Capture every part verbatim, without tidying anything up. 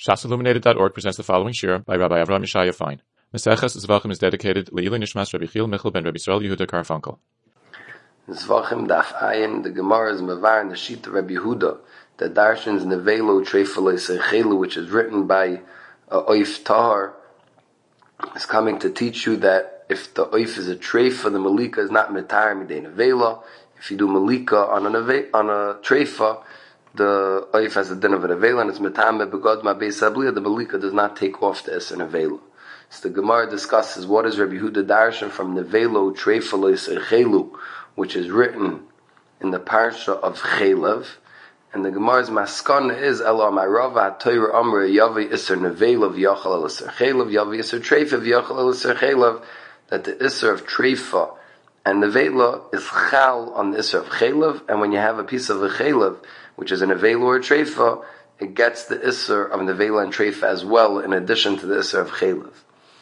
Shas Illuminated dot org presents the following shir by Rabbi Avraham Yeshaya Fein. Maseches Zvachim is dedicated Le'ilui Nishmas Rabbi Chil Michal ben Rabbi Yisrael Yehuda Karfunkel. Zvachim daf ayin, the Gemara is mevar in the sheet of Rabbi Yehuda, the Darshan's Nevelo Treifalei Seichelu, which is written by uh, Oif Tahar, is coming to teach you that if the Oif is a treifa, the Malika is not Metar Midei Nevela. If you do Malika on a, neve, on a treifa, the Oif has a din of a Nevela, and it's Metame Begod Ma Beis Abliya, the Malika does not take off the Eser Nevela. So the Gemara discusses what is Rabbi Yehuda Darshan from Nevelo Treifalei Seichelu, which is written in the parsha of Chelev, and the Gemara's maskana is Elo Amarava HaTorah Amre Yavi Iser Nevela V'Yachal El Iser Chelev Yavi Iser Treifa V'Yachal El Iser Chelev, that the Iser of Treifa and Nevela is Chal on the Iser of Chelev, and when you have a piece of a Chelev, which is a Nevela or a Treifa, it gets the Iser of Nevela and Treifa as well, in addition to the Iser of Chelev.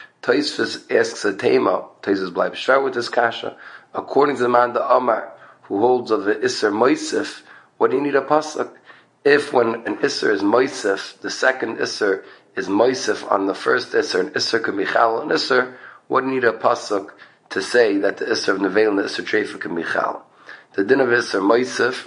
Tosfos asks a tema, Tosfos bleibt shvar with this kasha, according to the man the Amar, who holds of the Isser Moisef, what do you need a pasuk? If when an Isser is Moisef, the second Isser is Moisef on the first Isser, an Isser can be Chal on Isser, what do you need a pasuk to say that the Isser of Nevel and the Isser Treifa can be Chal? The din of Isser Moisef,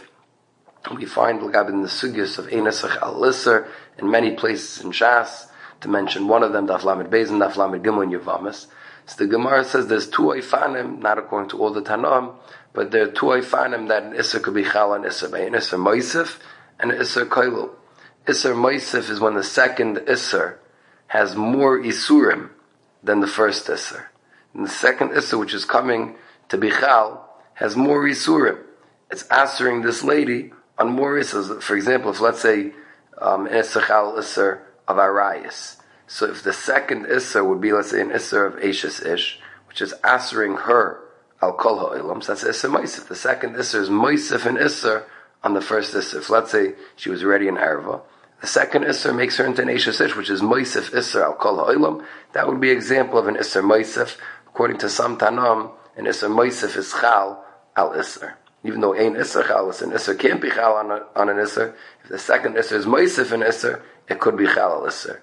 we find like in the sugyas of Ein Isser Chal Isser, in many places in Shas, to mention one of them, Daf Lamed Beis and Daf Lamed Gimel in Yavamis. So the Gemara says there's two Eifanim, not according to all the Tanam, but there are two Eifanim that an Isser could be Chal and Isser, an Isser Moisef and an Isser Koilu. Isser Moisef is when the second Isser has more Isurim than the first Isser. And the second Isser, which is coming to be Chal, has more Isurim. It's answering this lady on more Issers. For example, if let's say um, an Isser Chal Isser of Arayas. So if the second Isser would be, let's say, an Isser of Eishes Ish, which is answering her Al Kol Ha'olam, so that's Isser Moisef. The second Isser is Moisef and Isser on the first Isser. If let's say she was already in Arva, the second Isser makes her into an Eishes Ish, which is Moisef Isser Al Kol Ha'olam. That would be an example of an Isser Moisef. According to some Tanam, an Isser Moisef is Chal Al Isser. Even though ein Isser Chal Isser, an Isser can't be Chal on, a, on an Isser. If the second Isser is Moisef and Isser, it could be Chal Al Isser.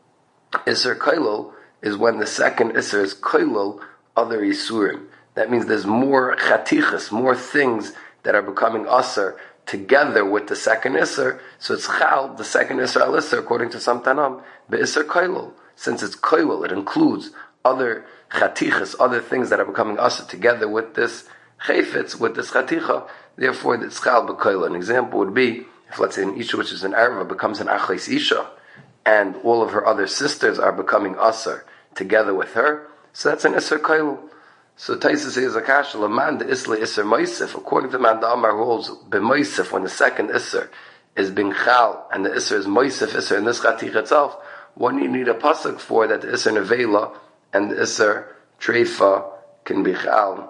Isser Koilol is when the second Isser is Koilol other Isurim. That means there's more Chatichas, more things that are becoming Asr together with the second Isser. So it's Chal, the second Isser Al Isser, according to some Tanam, but Isser Koilol. Since it's Koilol, it includes other Chatichas, other things that are becoming Asr together with this Chayfetz, with this Chaticha. Therefore, it's Chal B'Koilol. An example would be, if let's say an Isha, which is an Arva, becomes an Achleis Isha, and all of her other sisters are becoming Asr together with her, so that's an Isser Koilul. So Taisa says, Akash, Laman, the Isla Isser Moisef, according to Man, the Amar holds, Be Moisef, when the second Isser is being Chal, and the Isser is Moisef Isser, in this Chatich itself, what do you need a pasuk for that the Isser Nevela and the Isser Treifa can be Chal?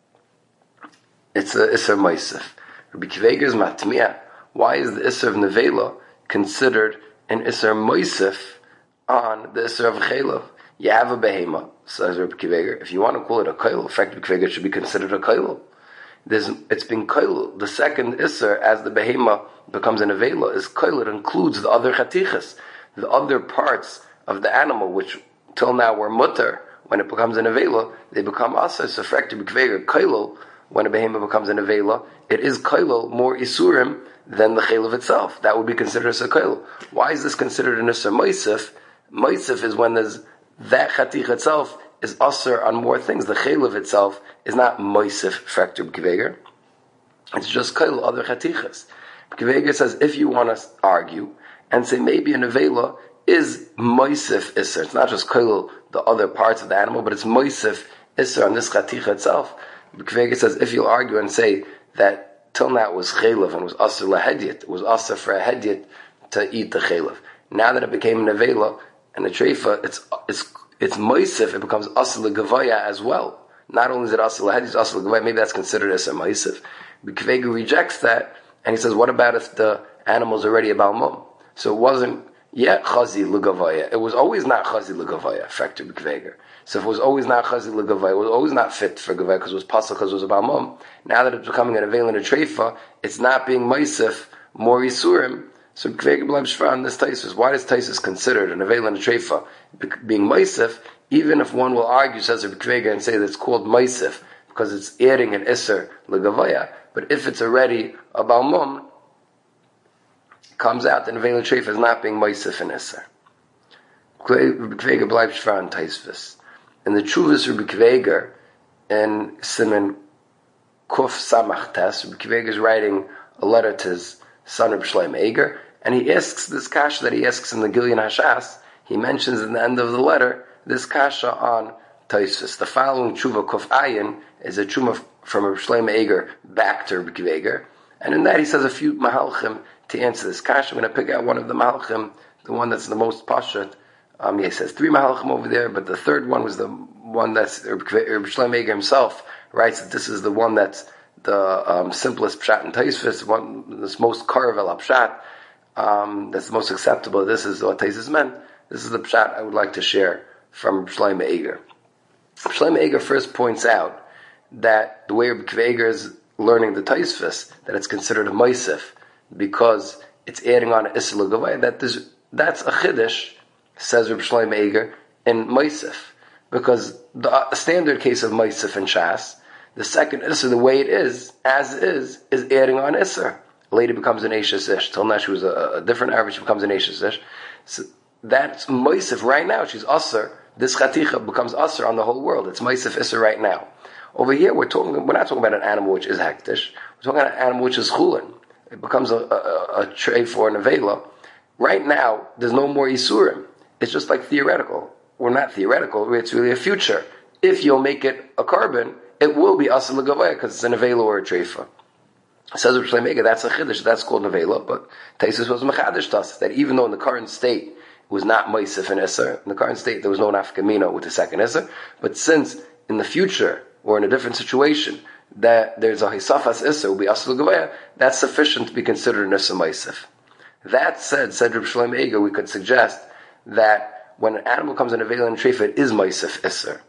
It's a Isser Moisef. Rabbi Kiveger's Matmiya, why is the Isser of Nevela considered an Isser Moisef on the Isser of Chelev? You have a behema, says Rabbi Kiveger. If you want to call it a koil, in fact, Rabbi Kiveger should be considered a koil. There's, it's been koil. The second Isser, as the behema becomes an Nevela, is koil. It includes the other chatichas, the other parts of the animal, which till now were mutter. When it becomes an Nevela, they become asa. So, in fact, Rabbi Kiveger, koil, when a behema becomes an Nevela, it is koil, more isurim than the chelev itself. That would be considered a koil. Why is this considered an Isser Moisef? Moisef is when there's that chatich itself is asr on more things. The chelev itself is not Moisef, factor B'Kiveger. It's just koil, other chatichas. B'Kiveger says, if you want to argue and say maybe a nevela is Moisef Isser, it's not just koil, the other parts of the animal, but it's Moisef Isser on this chatich itself. B'Kiveger says, if you argue and say that till now it was chelev and was asr lahediyat, it was asr for a hediyat to eat the chelev. Now that it became a nevela and a treifa, it's it's it's moisef. It becomes asr legavaya as well. Not only is it asr lahediyat, it's asr legavaya. Maybe that's considered as a moisef. B'Kiveger rejects that, and he says, what about if the animal's already a balmum? So it wasn't yet chazi legavaya. It was always not chazi legavaya. Factor B'Kiveger. So if it was always not chazi legavaya, it was always not fit for gavaya because it was pasal because it was a balmum. Now that it's becoming an avail and a treifa, it's not being moisef more isurim. So this Taisus, why does Taisus considered an Avela and a Treifa being Meisif, even if one will argue, says Rabbi Kvega, and say that it's called Meisif because it's adding an Isser Legavaya, but if it's already a Balmum, comes out that an Avela and Treifa is not being Meisif and Isser. Rabbi Kvega bleibt schwer an Taisvis. In the Chuvas Rabbi Kvega, and Simen Kuf Samach Tes, Rabbi Kvega is writing a letter to his son Rabbi Shlomo Eiger, and he asks this kasha that he asks in the Gilyon Hashas. He mentions in the end of the letter this kasha on Taisvis. The following tshuva Kuf Ayin is a tshuva from Rabbi Shlomo Eiger back to Rabbi Kvega, and in that he says a few mahalchim to answer this kasha. I'm going to pick out one of the mahalchim, the one that's the most pashut. Um, he says three mahalchim over there, but the third one was the one that's Rabbi Shlomo Eiger himself writes that this is the one that's the um, simplest pshat in Taisvis, one that's most karavel pshat, um, that's the most acceptable. This is what Taisvis meant. This is the pshat I would like to share from Shlomo Eiger. Shlomo Eiger first points out that the way Rabbi Kveiger is learning the Taisvis, that it's considered a Meisif because it's adding on an Isser L'Gavaya, that there's, that's a Chiddush, says Rabbi Shlomo Eiger, in Meisif. Because the uh, standard case of Meisif and Shas, the second Isser, the way it is, as is, is adding on Isser. A lady becomes an Eishes Ish. Till now she was a, a different Arab, she becomes an Eishes Ish. So that's Meisif right now. She's Asr. This Chaticha becomes Asr on the whole world. It's Meisif Isser right now. Over here, we're talking. We're not talking about an animal which is Hektish. We're talking about an animal which is Chulin. It becomes a, a, a tray for an Avela. Right now, there's no more Isurim. It's just like theoretical. We're not theoretical. It's really a future. If you'll make it a carbon, it will be Asr L'Gavaya because it's an Avela or a Treifa. Says Rabbi Shlomo Eiger, that's a Chiddush, that's called an Avela, but Taisus was Mechadish Tas, that even though in the current state it was not Meisif and Isser, in the current state there was no Nafkamina with the second Isser, but since in the future, or in a different situation, that there's a Hisafas Isser, will be Asr L'Gavaya, that's sufficient to be considered an Isser Meisif. That said, said Rabbi Shlomo Eiger, we could suggest that when an animal comes in Avela and Treifa, it is Meisif Isser.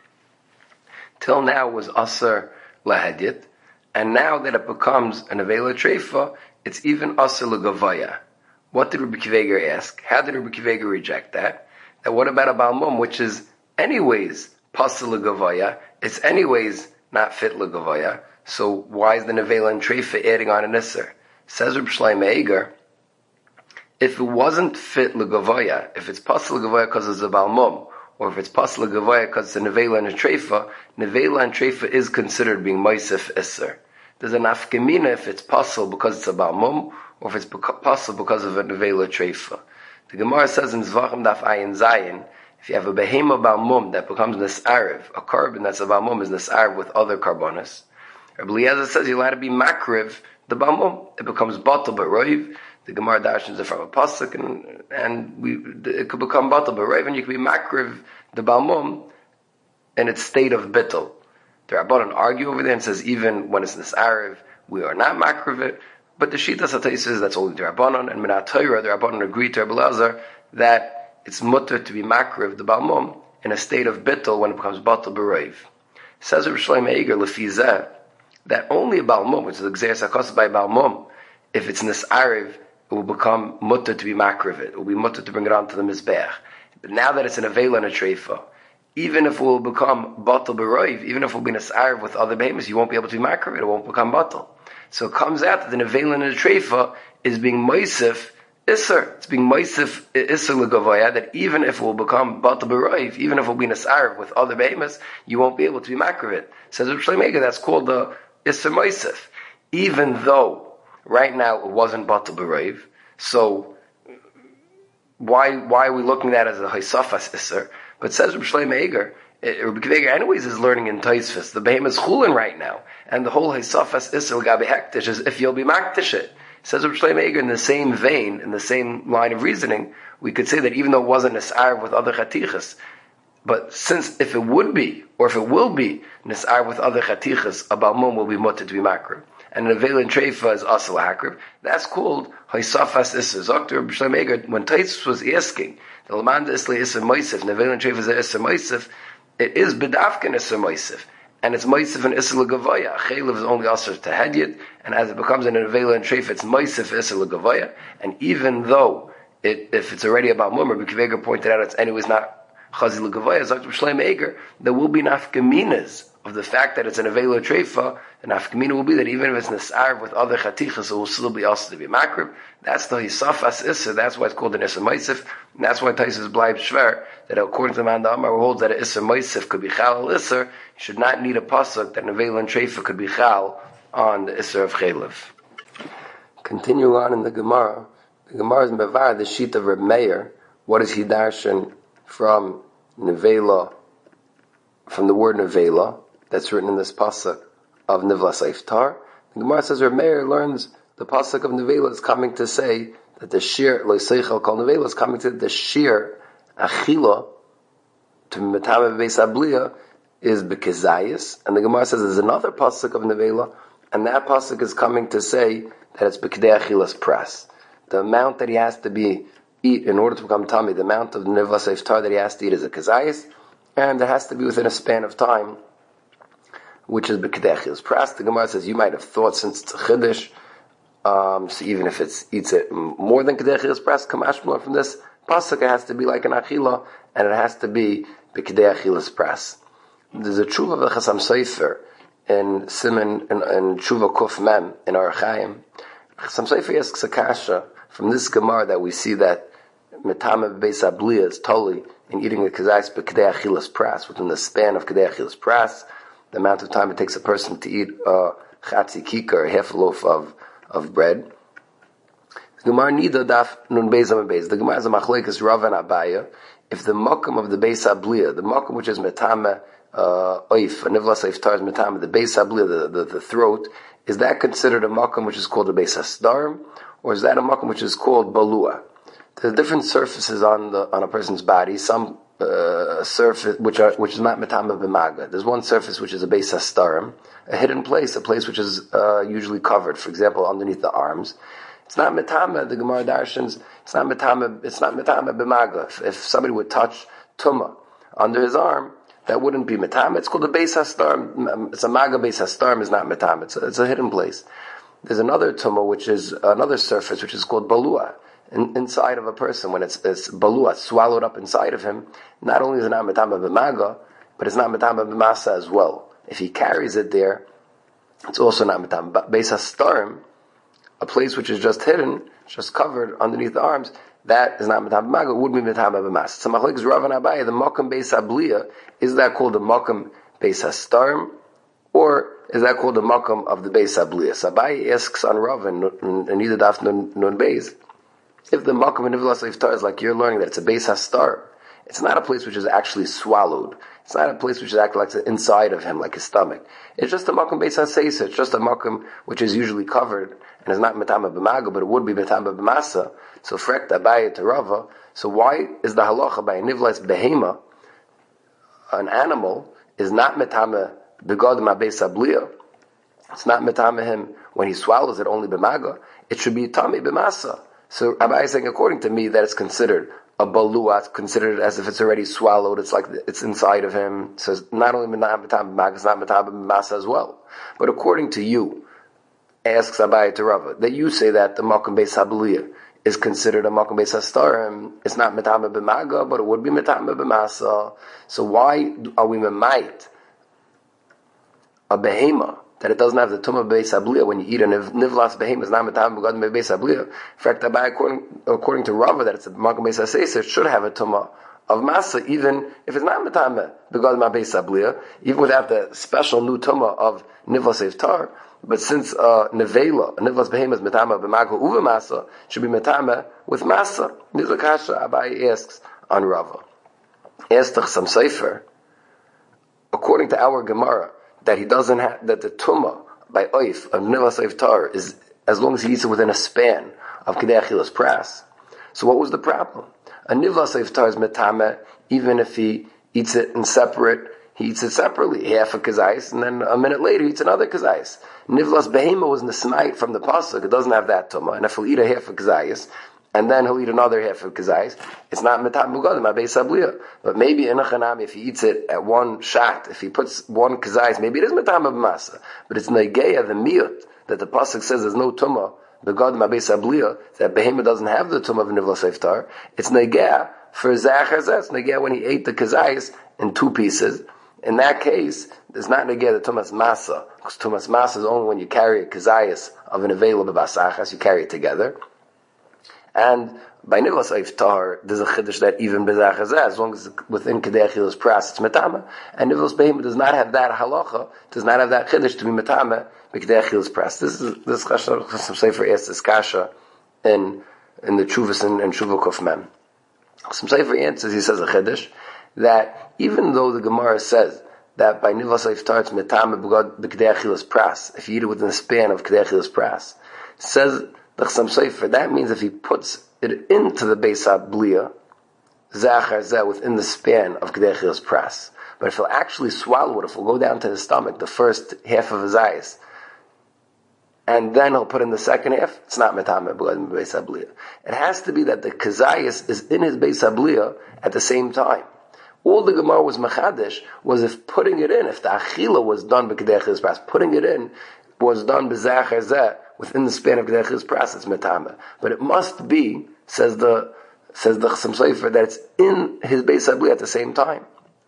Till now was Asr Lahadit, and now that it becomes an Avela Treifa, it's even Asr L'Gavaya. What did Rabbi Kveiger ask? How did Rabbi Kveiger reject that? That what about a Balmum, which is anyways Pasal L'Gavaya, it's anyways not fit L'Gavaya, so why is the Avela and Treifa adding on an Isser? Says Rabbi Shlomo Eiger, if it wasn't fit L'Gavaya, if it's Pasal L'Gavaya because it's a Balmum, or if it's Pasal L'Gavaya because it's a Nevela and a Treifa, Nevela and Treifa is considered being Meisif Isser. There's an Afkamina if it's Pasal because it's a Balmum, or if it's Pasal because of a Nevela Treifa. The Gemara says in Zvachim Daf Ayin Zayin, if you have a Behema Balmum that becomes Nes'ariv, a carbon that's a Balmum is Nes'ariv with other carbonas, Rabbi Eliezer says you're allowed to be Makriv, the Balmum, it becomes Batal B'Roiv. The Gemara dashes it from a pasuk, and, and we, it could become batal b'roiv, and you could be makriv the balmum in its state of bittul. The Rabbanan argue over there and says even when it's nis'ariv, we are not makriv it. But the Shita Satay says that's only the Rabbanan, and Minat Torah, the Rabbanan agreed to Rabbi Elazar that it's mutter to be makriv the balmum in a state of bittul when it becomes batal b'roiv. Says Rabbi Shlomo Eiger lefizeh that only a balmum, which is the gzeres hakos by balmum, if it's nis'ariv, it will become mutter to be makriv it. It will be mutter to bring it onto the mizbeach. But now that it's an avela and a treifa, even if it will become batal b'roiv, even if it will be nis'ariv with other behemoths, you won't be able to be makriv it. It won't become batal. So it comes out that the avela and a treifa is being meisif isser. It's being meisif isser l'gavaya, that even if it will become batal b'roiv, even if it will be nis'ariv with other behemoths, you won't be able to be makriv it. Says Rabbi Shlomo Eiger, that's called the isser meisif. Even though right now it wasn't batal b'roiv, so why why are we looking at it as a haisafas isser? But says Rabbi Shlomo Eiger, Rabbi Kveiger anyways is learning in Taisvis. The behemoth is chulin right now, and the whole haisafas isser gabe hektish is if you'll be maktish it. Says Rabbi Shlomo Eiger in the same vein, in the same line of reasoning, we could say that even though it wasn't nis'ar with other chatichas, but since if it would be, or if it will be nis'ar with other chatichas, a balmum will be mutter to be makriv. And an avela and treifa is asal hakrib. That's called haisafas isser. Doctor Rabbi Shlomo Eiger, when Taisus was asking, the lamanda isle isser moisif, and avela and treifa is isser moisif, it is bedavkin isser moisif. and it's Moisef and Issa L'Gavoya. Chaylev is only also to Hedyet, and as it becomes an Nevela and Treif, it's Moisef Issa L'Gavoya, and even though it, if it's already about Mummer, B'Kiveger pointed out it's anyways not Chazi L'Gavoya, Zakt B'Shleim Eger, there will be nafkaminas of the fact that it's an Nevela Treifa, the nafkamina will be that even if it's Nisarv with other Chatichas, it will still be also to be Makrib. That's the Hisafas Issa, that's why it's called an Issa Moisef, and that's why Taisus Bleib Shver, that according to the Man Amar, who holds that an Issa Moisef could be Chal Issa, you should not need a pasuk that Nevela and Treifa could be Chal on the Issa of Chaylev. Continuing on in the Gemara, the Gemara is Mevar, the sheet of Reb Meir. What is he darshan from Nevela, from the word Nevela, that's written in this pasuk of Nivlas Iftar? The Gemara says Reb Meir learns the pasuk of Nevela is coming to say that the shir Loiseichel Kol Nevela is coming to the shir Achila to Metame Beis Abliya is Bekezayis, and the Gemara says there's another pasuk of Nevela, and that pasuk is coming to say that it's Bekedei Achilas Press. The amount that he has to be eat in order to become tummy, the amount of Nivlas Iftar that he has to eat is a Kezayis, and it has to be within a span of time, which is Bekedei Achilas Press. The Gemara says you might have thought since it's a Chiddush, um, so even if it eats it more than Kedei Achilas Press, Kamashmah from this pasuk, it has to be like an Achila, and it has to be Bekedei Achilas Press. There's a tshuva of the Chasam Sofer in Simon in, in Tshuva Kuf Mem in Orach Chaim. Chasam Sofer asks a kasha from this Gemara that we see that Metame Beis Abliya is totally in eating the Kezayis Bekedei Achilas Press, within the span of Kedei Achilas Press, the amount of time it takes a person to eat a chatzi kikar, half a loaf of, of bread. The Gemara Nida Daf Nun Beis Am Beis. The Gemara is a machlekes Rav and Abaya. If the makam of the Beis Abliya, the makam which is Metame uh, Oif, Nivlas Iftar is Metame, the Beis Abliya, the, the, the throat, is that considered a makam which is called a Beis Hasdarim, or is that a makam which is called Balua? There are different surfaces on the on a person's body. Some uh, surface which are which is not metame b'maga. There's one surface which is a beis hastarim, a hidden place, a place which is uh, usually covered. For example, underneath the arms, it's not metame. The Gemara darshans, it's not metame. It's not metame b'maga. If, if somebody would touch tuma under his arm, that wouldn't be metame. It's called a beis hastarim. It's a maga beis hastarim is not metame. It's a, it's a hidden place. There's another tuma which is another surface which is called balua. In, inside of a person, when it's, it's balua, swallowed up inside of him, not only is it not metame b'maga, but it's not metame b'masa as well. If he carries it there, it's also not metame. But beis hastarim, a place which is just hidden, just covered underneath the arms, that is not metame b'maga, it would be metame b'masa. So machlekes Rav and Abaya, the makam beis abliya, is that called the makam beis hastarim, or is that called the makam of the beis abliya? So Abaya asks on Rav and neither daf nun beis. If the makam in Nivlas Iftar is like you're learning that it's a beis hastar, it's not a place which is actually swallowed. It's not a place which is actually like the inside of him, like his stomach. It's just a makam beis haseisa. It's just a makam which is usually covered and is not metame b'maga, but it would be metame b'masa. So frek Abaya to Rava. So why is the halacha by a Nivlas behema, an animal, is not metame b'god ma beis abliya? It's not metame him when he swallows it only b'maga. It should be tami b'masa. So Abaya is saying, according to me, that it's considered a balua, it's considered as if it's already swallowed, it's like it's inside of him. So it's not only metame b'maga, it's not metame b'masa as well. But according to you, asks Abaya to Rava, that you say that the makam beis habliya is considered a makam beis hastarim, it's not metame b'maga, but it would be metame b'masa. So why are we memait a behema that it doesn't have the tumah beis habliya when you eat a nivlas behema is not metame b'gad beis habliya? In fact, according, according to Rava, that it's a makam beis haseisa, it should have a tumah of masa, even if it's not metame b'gad beis habliya, even without the special new tumah of nivlas iftar. But since uh, nevela, a nivlas behema is metame b'maga uva masa, should be metame with masa. Nizakasha Abaya asks on Rava. Asked some sefer, according to our Gemara, that he doesn't have, that the tumah by oif of nivlas iftar is as long as he eats it within a span of kedei achilas pras. So what was the problem? A nivlas iftar is metame even if he eats it in separate. He eats it separately, half a kazais, and then a minute later he eats another kazais. Nivlas behema was nismait from the pasuk. It doesn't have that tumah, and if he'll eat a half a kazais and then he'll eat another half of kazayis, it's not metam begodim abeis abliya. But maybe in a chanami, if he eats it at one shot, if he puts one kazayis, maybe it is metam b'masa, but it's negeya, the miyut, that the pasuk says there's no tumah begodim abeis abliya, that behemoth doesn't have the tumah of nivlas iftar. It's negeya for zachar zeh. It's negeya when he ate the kazayis in two pieces. In that case, there's not negeya the tumas masa, because tumas masa is only when you carry a kazayis of an available basachas, you carry it together. And by nivlas iftar, there's a chiddush that even bezachar zeh, as long as it's within kedei achilas pras, it's metama. And nivlas behemoth does not have that halacha, does not have that chiddush to be metama b'kedei achilas pras. This is this Chasam Sofer asks this kasha in in the Chuvas and, and Shuva Kuf Mem. Chasam Sofer answers, he says a chiddush that even though the Gemara says that by nivlas iftar it's metama b'kedei achilas pras, if you eat it within the span of kedei achilas pras, says the Chasam Sofer, that means if he puts it into the Beis HaBliya, Zachar Zeh, within the span of Kedei Achilas Pras. But if he'll actually swallow it, if he'll go down to his stomach, the first half of his eyes, and then he'll put in the second half, it's not Metame B'Godim Beis HaBliya. It has to be that the Kazayas is in his Beis HaBliya at the same time. All the Gemara was Mechadish was if putting it in, if the Achila was done by Kedei Achilas Pras, putting it in was done by Zachar Zeh, within the span of Kedei Achilas Pras, it's metame. But it must be, says the says the Chasam Sofer, that it's in his Beis HaBliya at the same time.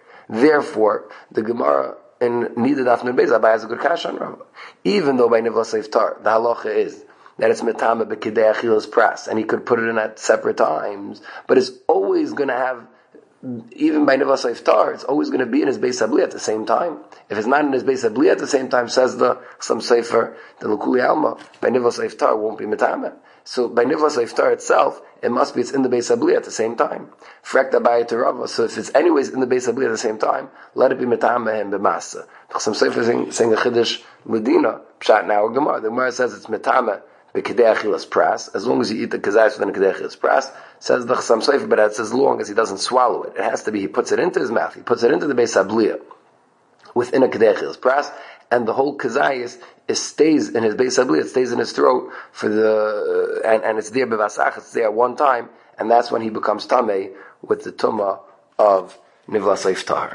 Therefore, the Gemara in Nida Daf Nun Beis Abai has a good kasha on Rava. Even though by Nivlas Iftar, the halacha is that it's metame b'kedei achilas pras, and he could put it in at separate times, but it's always going to have, even by Nivlas Iftar, it's always going to be in his Beis HaBliya at the same time. If it's not in his Beis HaBliya at the same time, says the Chasam Sofer, the L'Kuli Alma, by Nivlas Iftar won't be metame. So by Nivlas Iftar itself, it must be it's in the Beis HaBliya at the same time. Frek Abaye to Rava. So if it's anyways in the Beis HaBliya at the same time, let it be metame him b'masa. The Chasam Sofer saying, saying a chiddush Medina, pshat now a Gemara. The Gemara says it's metame b'kedei achilas pras, as long as you eat the kazayis within the kedei achilas pras, says the Chasam Sofer, but it's as long as he doesn't swallow it. It has to be, he puts it into his mouth, he puts it into the Beis HaBliya, within a kedei achilas pras, and the whole kazayis it stays in his Beis HaBliya, it stays in his throat for the, uh, and, and it's there b'vasach, it's there at one time, and that's when he becomes tamei with the tumah of Nivlas Iftar.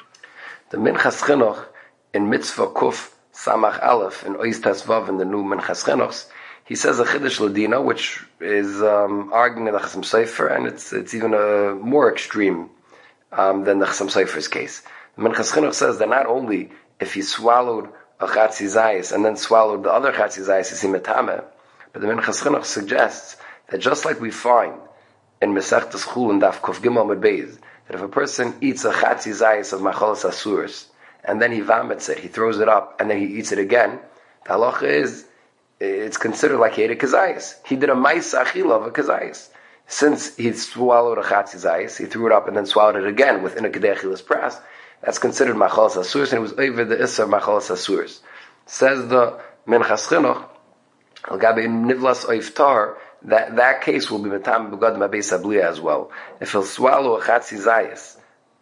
The Minchas Chinuch in Mitzvah Kuf Samach Aleph in Ois Tasvav in the new Minchas Chinuch, he says a Chiddush Ladina, which is um, arguing in the Chasam Sofer, and it's it's even a more extreme um, than the Chasam Sofer's case. The Minchas Chinuch says that not only if he swallowed a Chatzi Zayis and then swallowed the other Chatzi Zayis, is he metame, but the Minchas Chinuch suggests that just like we find in Mesechtes Chulin Daf Kuf Gimel Amud Beis, that if a person eats a Chatzi Zayis of Machalas Asuros, and then he vomits it, he throws it up, and then he eats it again, the halacha is, it's considered like he ate a kazayis. He did a ma'isa achila of a kazayis. Since he swallowed a chatzi zayis, he threw it up and then swallowed it again within a kedei achilas pras, that's considered machalas asuros, and it was over the issa machalas asuros. Says the Minchas Chinuch, al gabe nivlas oiftar, that that case will be metam b'godim abeis HaBliya as well. If he'll swallow a chatzi zayis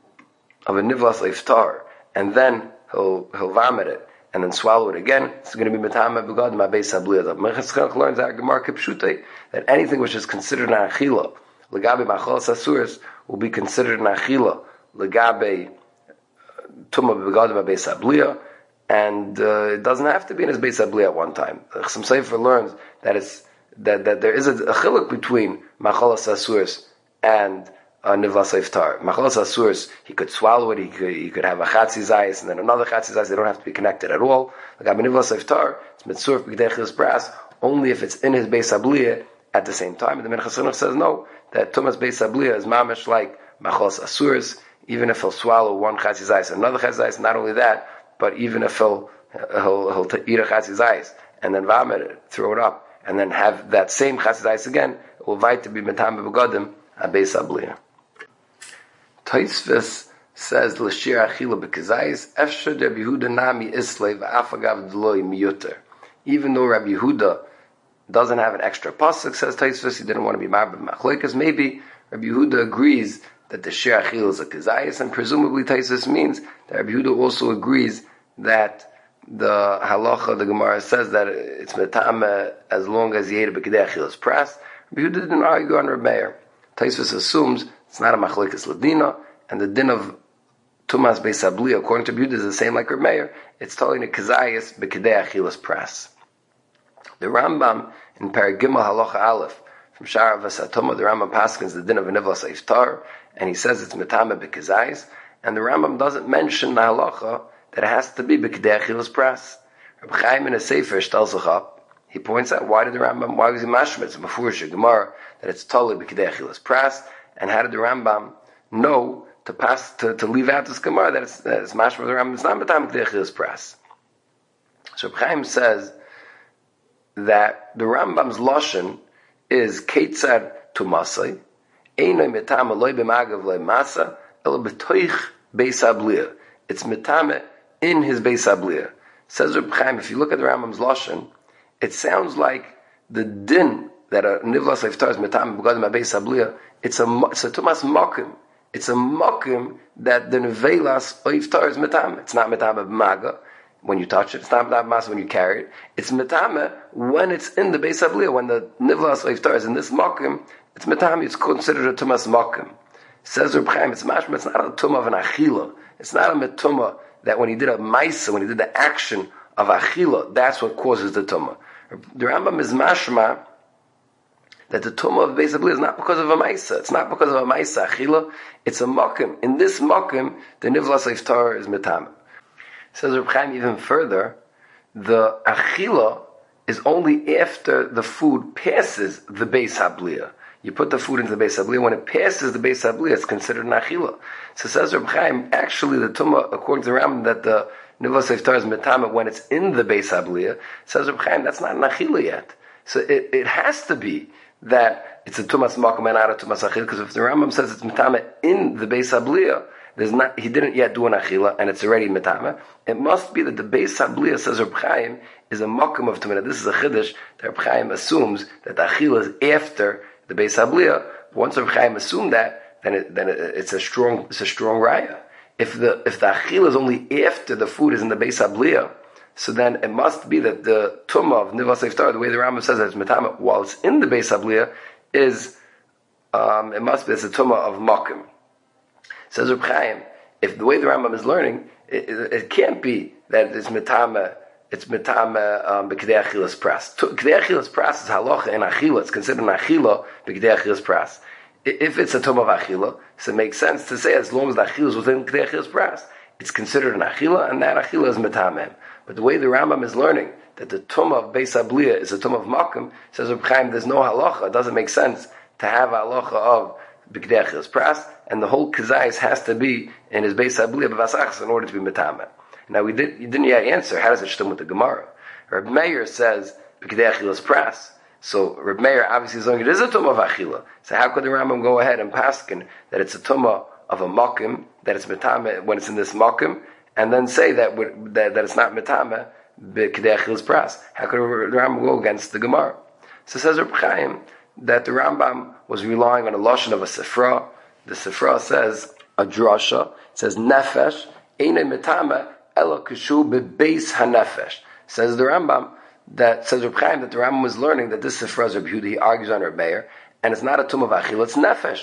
of a nivlas oiftar, and then he'll he'll vomit it, and then swallow it again, it's going to be metame b'godim abeis HaBliya. The Minchas Chinuch learns that Gemara Kipshutei, that anything which is considered an achila, legabe machalas asuros, will be considered an achila, legabe tumah b'godim abeis HaBliya, and uh, it doesn't have to be in his Beis HaBliya at one time. The Chasam Sofer learns that it's that, that there is a, a chiluk between machalas asuros and Uh, Nivlas Iftar. Machalas Asuros, he could swallow it, he could, he could have a Chatzi Zayis and then another Chatzi Zayis, they don't have to be connected at all. Like Nivlas Iftar, it's Mitzur B'Kedei Achilas Pras, only if it's in his Beis HaBliya at the same time. And the Minchas Chinuch says no, that Tumas Beis HaBliya is mamish like Machalas Asuros, even if he'll swallow one Chatzi Zayis and another Chatzi Zayis, not only that, but even if he'll, he'll, he'll t- eat a Chatzi Zayis and then vomit it, throw it up, and then have that same Chatzi Zayis again, it will vait to be Metam B'Godim Abeis HaBliya. Taisvis says l'shir achila b'kazayis efshar Rabbi Yehuda nami islay v'afagav d'loi miyuter. Even though Rabbi Yehuda doesn't have an extra pasuk, says Taisvis, he didn't want to be marbeh machlokes. Maybe Rabbi Yehuda agrees that the shir achila is a kazayis, and presumably Taisvis means that Rabbi Yehuda also agrees that the halacha, the Gemara says that it's metame as long as he ate a b'kedei achilas pras. Rabbi Yehuda didn't argue on Reb Meir. Tosfos assumes it's not a machlokes ladina, and the din of tumas beis hablia, according to Rabbi Yehuda, is the same like Reb Meir. It's totally in a kazayis b'kedei achilas pras. The Rambam in Paragimah Halacha Aleph from Shara Vasatoma, the Rambam paskins the din of a nivlas iftar, and he says it's metame b'kezayis, and the Rambam doesn't mention the halacha that it has to be b'kedei achilas pras. Reb Chaim in a sefer tells sich up. He points out why did the Rambam, why was he mashmitz before Gemara that it's totally b'kedei achilas pras, and how did the Rambam know to pass to, to leave out this Gemara that it's, that it's mashmitz the Rambam, it's not metame b'kedei achilas pras. So Reb Chaim says that the Rambam's lashon is ketzad tumasai, einay metame loy b'magav loy masa, ela b'toich beis hablia. It's metame in his beis hablia. Says Reb Chaim, if you look at the Rambam's lashon, it sounds like the din that a nivlas iftar is metame b'gadim beis hablia. It's a it's a tumas makim. It's a makim that the nevelas iftar is metame. It's not metame b'maga when you touch it. It's not metame masa when you carry it. It's metame when it's in the beis hablia. When the nivlas iftar is in this makim, it's metame. It's considered a tumas makim. Says Reb Chaim, it's mashma. It's not a tumah of an achila. It's not a metumah that when he did a maisa, when he did the action of achila, that's what causes the tumah. The Rambam is mashma that the tumah of beis hablia is not because of a maisa. It's not because of a maisa achila. It's a makim. In this makim, the nivlas iftar is metame. Says Reb Chaim even further, the achila is only after the food passes the beis hablia. You put the food into the beis hablia. When it passes the beis hablia, it's considered an achila. So says Reb Chaim, actually the tumah, according to the Rambam, that the nivlas iftar is metame when it's in the beis hablia. Says Reb Chaim, that's not an achila yet. So it, it has to be that it's a tumas makom and not a tumas achila. Because if the Rambam says it's metame in the beis hablia, there's not, he didn't yet do an achila, and it's already metame. It must be that the beis hablia, says Reb Chaim, is a makom of tumah. This is a chiddush that Reb Chaim assumes that the achila is after the beis hablia. Once Reb Chaim assumed that, then it, then it, it's a strong it's a strong raya. If the if the achila is only after the food is in the beis hablia, so then it must be that the tumah of nivlas iftar, the way the Rambam says that it's metame while it's in the beis hablia, is um, it must be it's a tumah of makim. Says Reb Chaim, if the way the Rambam is learning, it, it, it can't be that it's metame. It's metame um, b'kedei achilas pras. Kedei achilas pras is halacha in achila. It's considered an achila b'kedei achilas pras. If it's a tumah of achila, so it makes sense to say as long as the achila is within kedei achilas pras, it's considered an achila, and that achila is metame. But the way the Rambam is learning that the tumah of beis hablia is a tumah of makom, says Reb Chaim, there's no halacha. It doesn't make sense to have a halacha of b'kedei achilas pras, and the whole kazayis has to be in his beis hablia b'vasachs in order to be metame. Now we did, you didn't yet answer, how does it shtum with the Gemara? Reb Meir says, b'kedei achilas pras. So Reb Meir obviously is saying it is a tumah of achila. So how could the Rambam go ahead and paskin that it's a tumah of a makim, that it's metame when it's in this makim, and then say that that, that it's not metame b'kedei achilas pras? How could the Rambam go against the Gemara? So says Reb Chaim that the Rambam was relying on a lashon of a sifra. The sifra says, a drasha, it says nefesh, einay metame, says the Rambam, that says Reb Chaim that the Rambam was learning that this sifra is Reb Yehuda. He argues on Reb Meir, and it's not a tumah of achila, it's nefesh.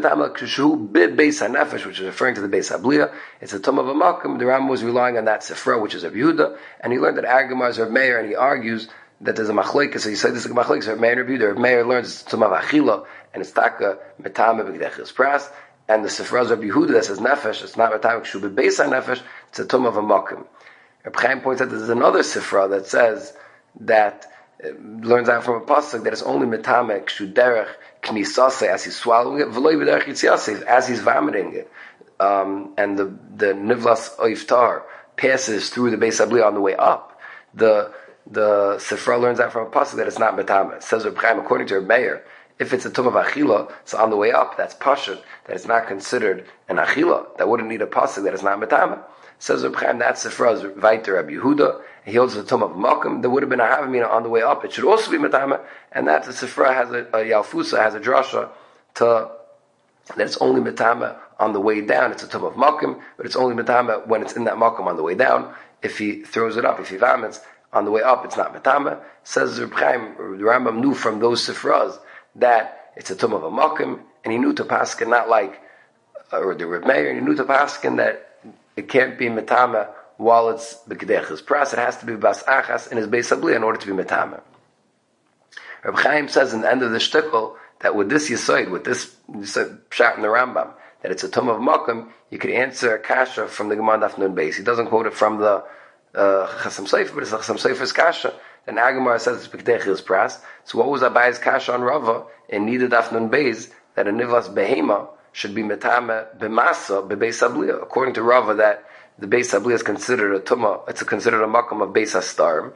Which is referring to the beis hablia. It's a tumah of a makom. The Rambam was relying on that sifra, which is Reb Yehuda, and he learned that Argamar is Reb Meir, and he argues that there's a machlekes. So he said this is a machlekes. Reb Meir and Reb Yehuda. Reb Meir learns it's a tumah of achila, and it's taka metame b'kedei achilas pras. And the Sifra Reb Yehuda that says nefesh, it's not metame kshu b'beis nefesh, it's a tumah of a makom. Reb Chaim points out that there's another Sifra that says that uh, learns out from a pasuk that it's only metame kshu derech knisase as he's swallowing it, v'loi b'derech yitziase as he's vomiting it, um, and the the nivlas iftar passes through the beis hablia on the way up. The the Sifra learns out from a pasuk that it's not metame. Says Reb Chaim, according to Reb Meir, if it's a tumah of achila, so on the way up, that's pashut, that it's not considered an achila. That wouldn't need a pasuk that it's not metame. Says Reb Chaim, that sifra is Vaiter Reb Yehuda. He holds the tumah of makom. There would have been a havamina on the way up. It should also be metame, and that the sifra has a, a yalfusa, has a drasha to that it's only metame on the way down. It's a tumah of makom, but it's only metame when it's in that makom on the way down. If he throws it up, if he vomits on the way up, it's not metame. Says Reb Chaim, the Rambam knew from those sifras that it's a tum of a makim, and he knew to paskin not like, or the Reb Meir, and he knew to paskin that it can't be metame while it's b'kedechis pras. It has to be bas achas in his beis hablia in order to be metame. Reb Chaim says in the end of the shtickle that with this yisoid, with this pshat in the Rambam, that it's a tum of makim, you could answer a kasha from the Gemara Daf Nun Beis. He doesn't quote it from the uh, Chasam Sofer, but it's the Chasam Sofer's kasha. And Agamar says it's b'kedechis pras. So what was Abayi's kasha on Rava in Nida Daf Nun Beis that a nivas behema should be metame b'masa b'beis hablia? According to Rava, that the beis hablia is considered a tumah, it's a considered a makom of beis hastarim.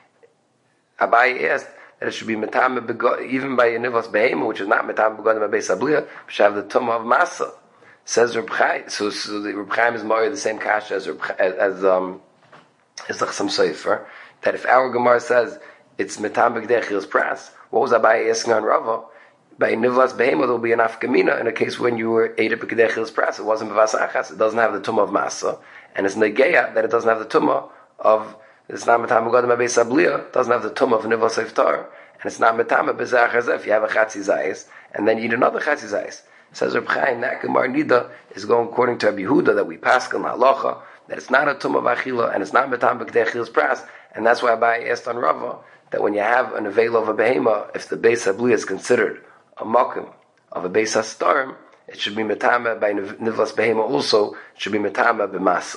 Abayi asked that it should be metame even by a nivas behema, which is not metame begodim beis hablia, but should have the tumah of masa. Says Reb Chaim, so, so the Reb Chaim is more the same kasha as as, as um as the Chasam Sofer, that if our Gemara says it's metame b'kedechis pras, what was Abayi asking on Rava? By nivlas behema there will be an afkamina in a case when you were ate b'kedechis pras. It wasn't b'vas achas. It doesn't have the tumah of masa, and it's negeya that it doesn't have the tumah of. It's not metame begodim beis hablia. It doesn't have the tumah of nivlas iftar, and it's not metame b'zachas if you have a chatzi zayis and then you eat another chatzi zayis. Says Reb Chaim, that Gemara Nida is going according to Rabbi Yehuda that we pass on halacha that it's not a tumah of achila and it's not metame b'kedechis pras, and that's why Abayi asked on Rava that when you have an avail of a behema, if the beis hablia is considered a makim of a beis hastarim, it should be metame by nivlas behema also, it should be metame b'masa.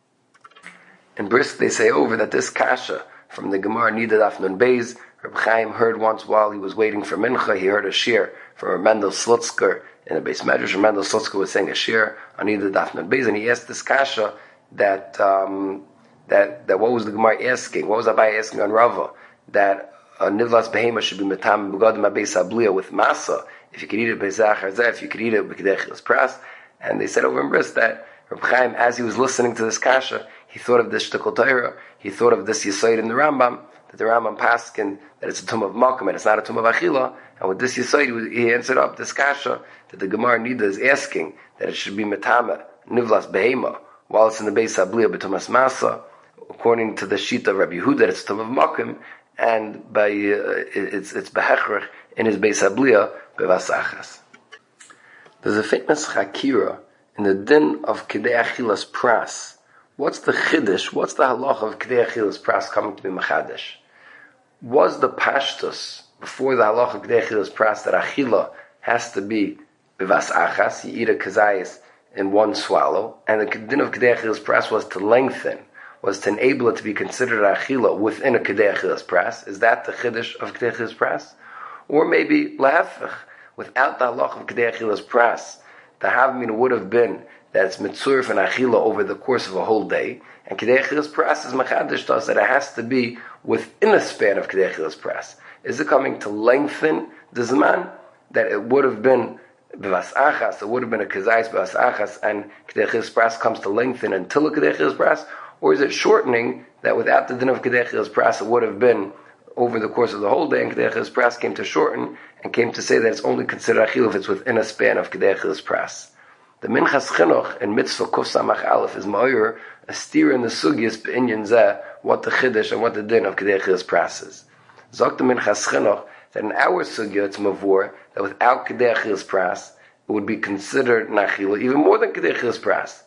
In Brisk they say over that this kasha from the Gemara Nida Daf Nun Beis, Reb Chaim heard once while he was waiting for mincha, he heard a shir from Mendel Slutzker in a beis medrash. Mendel Slutzker was saying a shir on Nida Daf Nun Beis, and he asked this kasha that um, that that what was the Gemara asking? What was Abayi asking on Rava? That a nivlas behema should be metam begodim beis hablia with masa. If you could eat it beizachar zeh, if you could eat it b'kedechis pras. And they said over in Bris that Reb Chaim, as he was listening to this kasha, he thought of this shtickle Torah, he thought of this yisoid in the Rambam, that the Rambam paskin that it's a tum of makom and it's not a tum of achila. And with this yisoid, he answered up this kasha that the Gemara Nida is asking that it should be metame nivlas behema while it's in the beis hablia b'tumas masa, according to the shita of Rabbi Yehuda, that it's a tum of makom. And by uh, it's it's behechrich in his beis hablia bevas achas. There's a famous chakira in the din of kedei achilas pras. What's the chiddush? What's the halacha of kedei achilas pras coming to be machadish? Was the pashtus before the halacha of kedei achilas pras that achila has to be bevas achas? You eat a kazayis in one swallow, and the din of kedei achilas pras was to lengthen, was to enable it to be considered achila within a kedei achilas pras. Is that the chiddush of kedei achilas pras? Or maybe lehefich, without the halacha of kedei achilas pras, the havmin would have been that it's mitzurf and achila over the course of a whole day, and kedei achilas pras is machadish to us that it has to be within a span of kedei achilas pras. Is it coming to lengthen the zman that it would have been b'vas achas, it would have been a kazayis b'vas achas, and kedei achilas pras comes to lengthen until a kedei achilas pras? Or is it shortening that without the din of kedei achilas pras it would have been over the course of the whole day, and kedei achilas pras came to shorten and came to say that it's only considered achil if it's within a span of kedei achilas pras? The Minchas Chinuch in Mitzvah Kuf Samach Aleph is ma'ir a steer in the sugyas b'inyan zeh what the chiddush and what the din of kedei achilas pras is. Zok the Minchas Chinuch that in our sugya it's mavur that without kedei achilas pras it would be considered nachila even more than kedei achilas pras.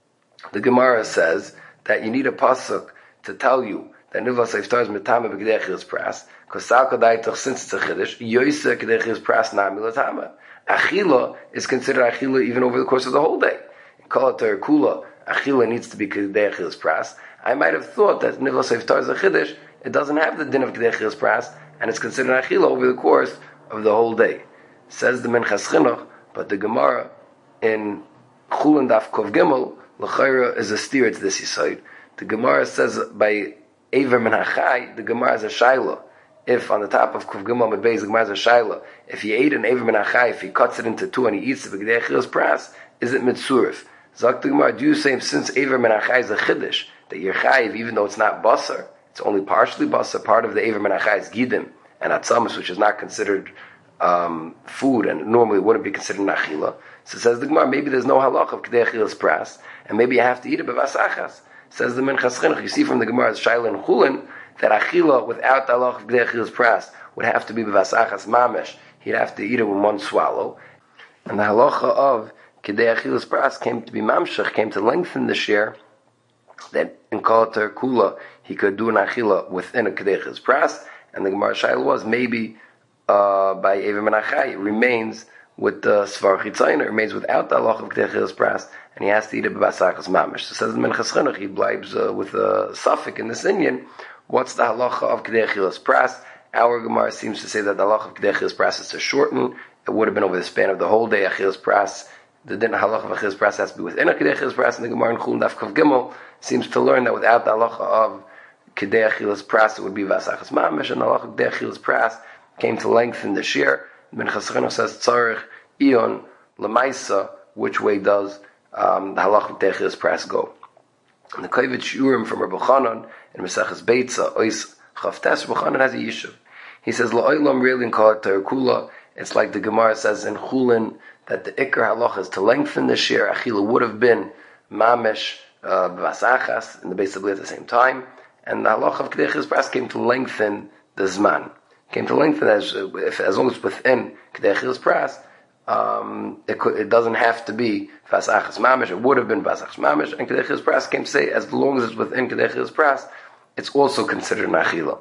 The Gemara says that you need a pasuk to tell you that nivlas iftar is metame b'kedei achilas pras, because salkadaitach, since it's a chiddush, yoyse kedei achilas pras nami l'tame. Achila is considered achila even over the course of the whole day. In Kol HaTorah Kula, achila needs to be kedei achilas pras. I might have thought that nivlas iftar is a chiddush, it doesn't have the din of kedei achilas pras, and it's considered achila over the course of the whole day. Says the Minchas Chinuch, but the Gemara in Chulin Daf Kov Gimel, l'chayra is a steer to this yisoid. The Gemara says by Eiver Min HaChai, the Gemara is a shaila. If on the top of Kuf Gimel Med Beis, the Gemara is a shaila. If he ate an Eiver Min HaChai, if he cuts it into two and he eats it b'kedei achilas pras, is it mitzurif? Zok the Gemara, do you say since Eiver Min HaChai is a chiddush, that you're chayiv even though it's not basar, it's only partially basar, part of the Eiver Min HaChai is gidim and atzamas, which is not considered um, food and normally wouldn't be considered nachila. So says the Gemara, maybe there's no halach of kedei achilas pras, and maybe you have to eat it b'vas achas. Says the Minchas Chinuch, you see from the Gemara's Shaila and Chulin that achila without the halach of kedei achilas pras would have to be b'vas achas mamish. he'd have to eat it with one swallow. And the halacha of Kedei Achilas Pras came to be mamshech, came to lengthen the share, that in Kol Kula he could do an achila within a Kedei Achilas Pras, and the Gemara Shaila was maybe uh, by Evim Menachai it remains with the Svar Chitzayin, it remains without the halacha of Kedei Achilas Pras, and he has to eat it b'basachas mamish. So says the Minchas Chinuch, he blibes uh, with a suffix in this Inyan. What's the halacha of Kedei Achilas Pras? Our Gemara seems to say that the halacha of Kedei Achilas Pras is to shorten. It would have been over the span of the whole day. Achilas Pras, the din halacha of Achilas Pras has to be within a Kedei Achilas Pras, and the Gemara in Chulin Daf Kav Gimel seems to learn that without the halacha of Kedei Achilas Pras, it would be b'basachas mamish, and the halacha of Kedei Achilas Pras came to lengthen the share. Minchas Chinuch says tzarich ion lemaisa, which way does Um, the halach of Achilas Pras go? And the Kovetz Shiurim from Rabbi Chanan in Maseches Beitza Ois Chavtes, Rabbi Chanan has a yishuv. He says La'olam Reilin Kol Kula. It's like the Gemara says in Chulin that the Iker halach is to lengthen the share. Achila would have been Mamesh B'vasachas in the Beis Habli at the same time, and the halach of Kedei Achilas Pras came to lengthen the Zman. Came to lengthen as if, as long as within Kedei Achilas Pras. Um, it, could, it doesn't have to be Vasachas Mamish. It would have been Vasachas Mamish. And Kedei Achilas Pras came to say, as long as it's within Kedei Achilas Pras, it's also considered an Achila.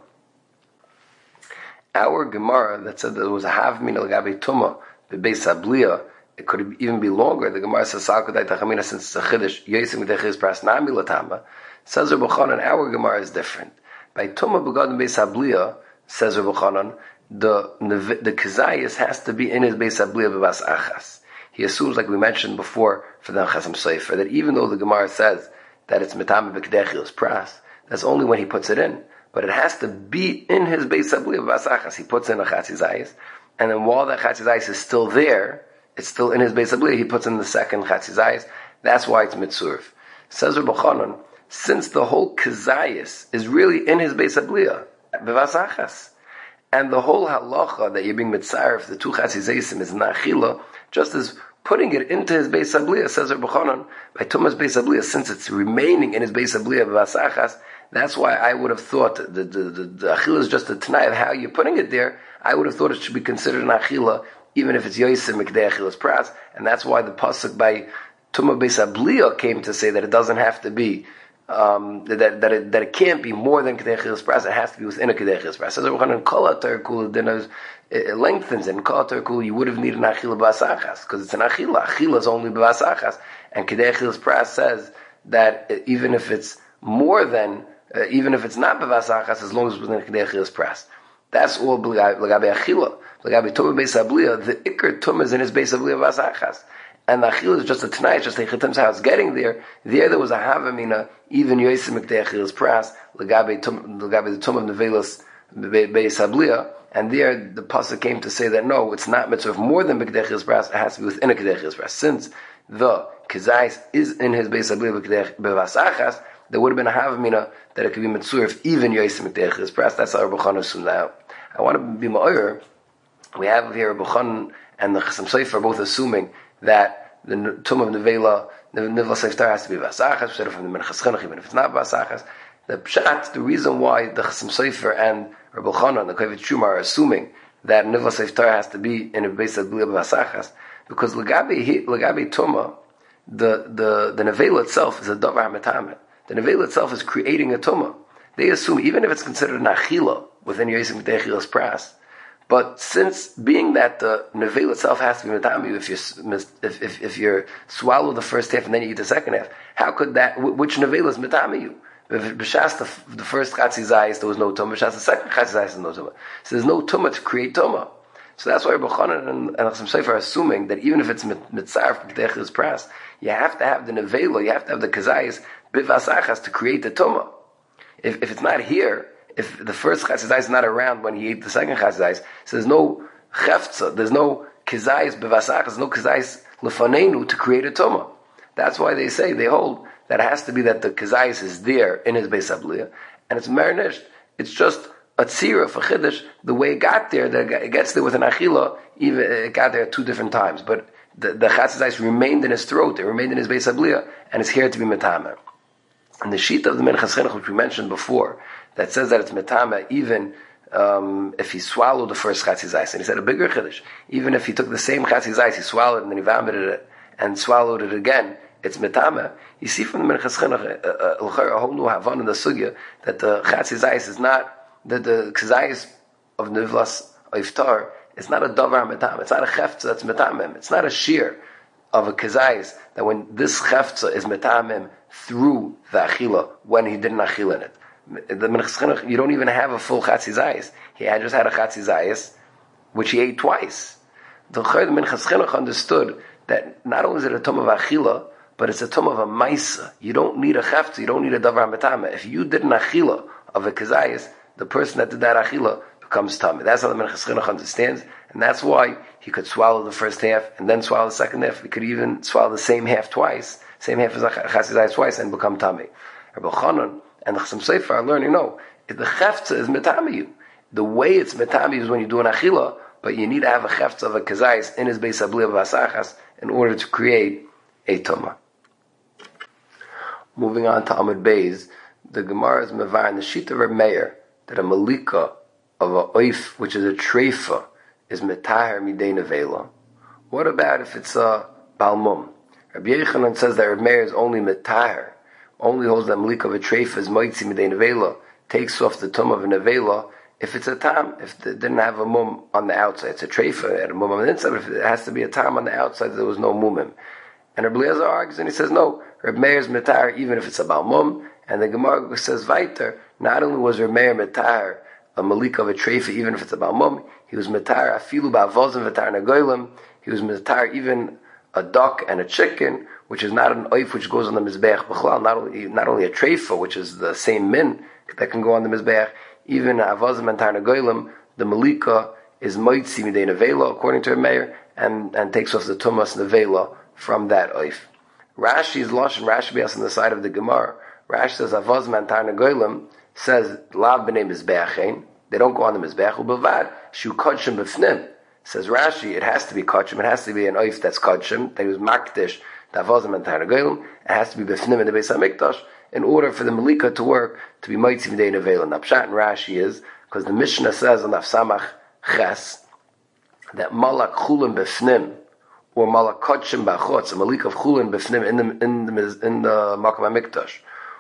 Our Gemara that said that there was a half min al-gabi Tumah, the Beis Habliya, it could even be longer. The Gemara says, Sal Kodai Tachamina, since it's a Chiddush, Yosim Kedei Achilas Pras Nami Latama. Says Rabbi Chanan, our Gemara is different. By Tumah Begadim Beis Habliya, says Rabbi Chanan, the the, the Kazayas has to be in his Beis Habliya b'vas achas. He assumes, like we mentioned before, for the Chasam Sofer, that even though the Gemara says that it's Metame b'Kedei Achilas Pras, that's only when he puts it in. But it has to be in his Beis Habliya b'vas achas. He puts in a Chatzizayis, and then while that Chatzizayis is still there, it's still in his Beis Habliya, he puts in the second Chatzizayis. That's why it's Mitzurv. Says Rabbi Chanan, since the whole Kazayis is really in his Beis Habliya b'vas achas, and the whole halacha that you're being mitzaref, the two chatzizayim is nachila, just as putting it into his Beis Habliya, says Rabbi Chanan, by Tumas Beis Habliya, since it's remaining in his Beis Habliya v'asachas, that's why I would have thought the the, the, the achila is just a t'nai of how you're putting it there. I would have thought it should be considered an achila, even if it's yosim mikdei achilas pras, and that's why the pasuk by Tumah Beis Habliya came to say that it doesn't have to be. Um, that that it, that it can't be more than Kedei Achilas Pras. It has to be within a Kedei Achilas Pras. Says Rabbi Chanan, Kol HaTorah then it lengthens it. In Kol HaTorah you would have needed an Achila B'asachas because it's an Achila. Achila is only B'asachas, and Kedei Achilas Pras says that even if it's more than, uh, even if it's not B'asachas, as long as it's within Kedei Achilas Pras. That's all L'gabe Achila. L'gabe Tumah Beis Habliya, the Iker Tumah is in his Beis Habliya B'asachas. And the Achila is just a Tanai, just a Chitim's how it's getting there. There, there was a Havamina, even Yosim Mikdei Achilas Pras, L'gabe the Tum of Nevelos Beis Habliya, and there the pasuk came to say that no, it's not mitzvah more than Mikdei Achilas Pras, it has to be within a Kedei Achilas Pras. Since the Kazais is in his Beis Habliya B'vas Achas, there would have been a Havamina that it could be mitzvah even Yosim Mikdei Achilas Pras. That's our Rabbi Chanan assume now. I want to be ma'or. We have here Rabbi Chanan and the Chasam Sofer are both assuming that the Tum of Nevela, the Nevela Seiftar has to be Vasachas, instead of from the Minchas Chinuch, even if it's not Vasachas. The Pshat, the reason why the Chasam Sofer and Rabbi Chanan, the Kovetz Shiurim, are assuming that Nevela Seiftar has to be in a base of Vasachas, because Lagabe Lagabe Tuma, the the the Nevela itself is a Davar Metamet. The Nevela itself is creating a Tuma. They assume, even if it's considered an Achila within Yosim Kedei Achilas Pras, but since being that the Nevela itself has to be Metami, if you if, if if you swallow the first half and then you eat the second half, how could that? Which Nevela is Metami you? B'shas the, the first Chatzizayis there was no Tumah. B'shas the second Chatzizayis there was no Tumah. So there's no Tumah to create Tumah. So that's why Rabbi Chanan and, and Chasam Sofer are assuming that even if it's mitzaref Kedei Achilas Pras, you have to have the Nevela, you have to have the Kazayis b'vasachas to create the Tumah. If if it's not here, if the first Chatzizayis is not around when he ate the second Chatzizayis, so there's no Cheftza, there's no Kazayis b'vasachas, there's no Kazayis lefanenu to create a Tumah. That's why they say, they hold, that it has to be that the Kazayis is there in his Beis Habliya, and it's Marinesh, it's just a tzira for Chiddush, the way it got there, that it gets there with an Achila, even it got there two different times, but the, the Chatzizayis remained in his throat, it remained in his Beis Habliya, and it's here to be Metamer. And the sheet of the Minchas Chinuch, which we mentioned before, that says that it's Metamer, even um, if he swallowed the first chatzis ice, and he said a bigger chiddush. Even if he took the same chatzis ice, he swallowed it and then he vomited it and swallowed it again, it's metame. You see from the Minchas Chinuch a, a, a whole new havan in the sugya that the chatzis ice is not that the kazayis of nivlas iftar. It's not a davar metame. It's not a chefza that's metamem. It's not a shear of a kazayis that when this chefza is metamem through the achila when he didn't achila in it. The Minchas Chinuch, you don't even have a full chatzizayis. He had just had a chatzizayis, which he ate twice. The Minchas Chinuch understood that not only is it a tum of achila, but it's a tum of a maisa. You don't need a chefza. You don't need a davar metame. If you did an achila of a kazayis, the person that did that achila becomes tummy. That's how the Minchas Chinuch understands, and that's why he could swallow the first half and then swallow the second half. He could even swallow the same half twice, same half as a chatzizayis twice, and become tummy. Rabbi Chanan and the Chassam Sofer are learning, no, the chefza is metamiyu. The way it's metamiyu is when you do an achila, but you need to have a chefza of a kazayis in his beis abliya v'asachas in order to create a tumah. Moving on to Amud Beis, the Gemara is mevar in the Shita of Reb Meir that a malika of a oif, which is a treifa, is metaher midei nevela. What about if it's a balmum? Rabbi Yechanan says that Reb Meir is only metaher, only holds that malika of a treifa is moitzi midei nevela, takes off the tum of a nevela if it's a tam, if it didn't have a mum on the outside. It's a treifa, and a mum on the inside, but if it has to be a tam on the outside, there was no mumim. And Rabbi Eliezer argues and he says, no, Reb Meir is metaher even if it's a balmum, and the Gemara says weiter, not only was Reb Meir metaher a malika of a treifa, even if it's a balmum, he was metar afilu ba'avozim v'tar nagoyim. He was metar even a duck and a chicken, which is not an oif which goes on the mizbeach b'chlal. Not only not only a treifa, which is the same min that can go on the mizbeach, even avozim and tar nagoyim, the malika is moitzi midei nevela according to Meir, and and takes off the tumas nevela from that oif. Rashi is losh and Rashi bias on the side of the Gemara. Rashi says avozim and tar nagoyim says lav b'nei mizbeachein. They don't go on the mizbeach. Ubavad shu kodshim b'fnim. Says Rashi, it has to be kodshim. It has to be an oif that's kodshim. That was makdish davozim and tarnagolim. It has to be b'fnim in the Beis Hamikdash in order for the malika to work to be moitzi midei nevela. Now pshat in Rashi is because the Mishnah says on Afsamach Ches that malak chulin b'fnim or malak kodshim b'achotz, a malika of chulin b'fnim in the in the in the Makom Hamikdash,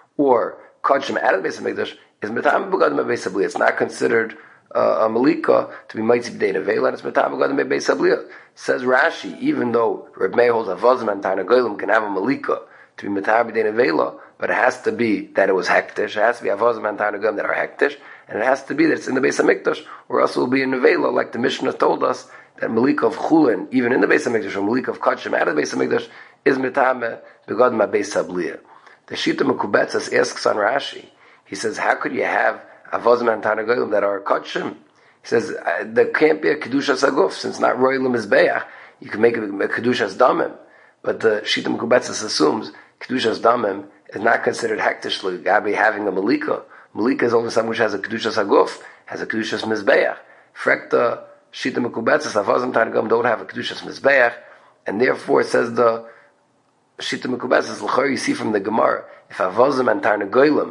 or kodshim out of the Beis Hamikdash is metam begadim beis abliya. It's not considered uh, a malika to be mitzvah b'dei nevela, and it's metam begadim beis abliya. Says Rashi, even though Reb Meir holds avazim and tarnagolim can have a malika to be metam b'dei nevela, but it has to be that it was hektish. It has to be avazim and tarnagolim that are hektish, and it has to be that it's in the Beis Hamikdash, or else it will be in nevela, like the Mishnah told us that malika of chulin, even in the Beis Hamikdash, or malika of kodshim out of the Beis Hamikdash, is metam begadim beis abliya. The Shita Mekubetzas asks on Rashi. He says, how could you have avozim and tarnagolim that are kodshim? He says, there can't be a kedushas aguf, since not roilim is be'ach. You can make a, a kedushas damim. But the Shita Mekubetzas assumes kedushas damim is not considered hektish l'gabi having a malika. Malika is only something which has a kedushas aguf, has a kedushas mizbeach. Frekta Shita Mekubetzas, avozim tarnagolim don't have a kedushas mizbeach, and therefore it says the Shita Mekubetzas, l'chor you see from the Gemara, if avozim and tarnagolim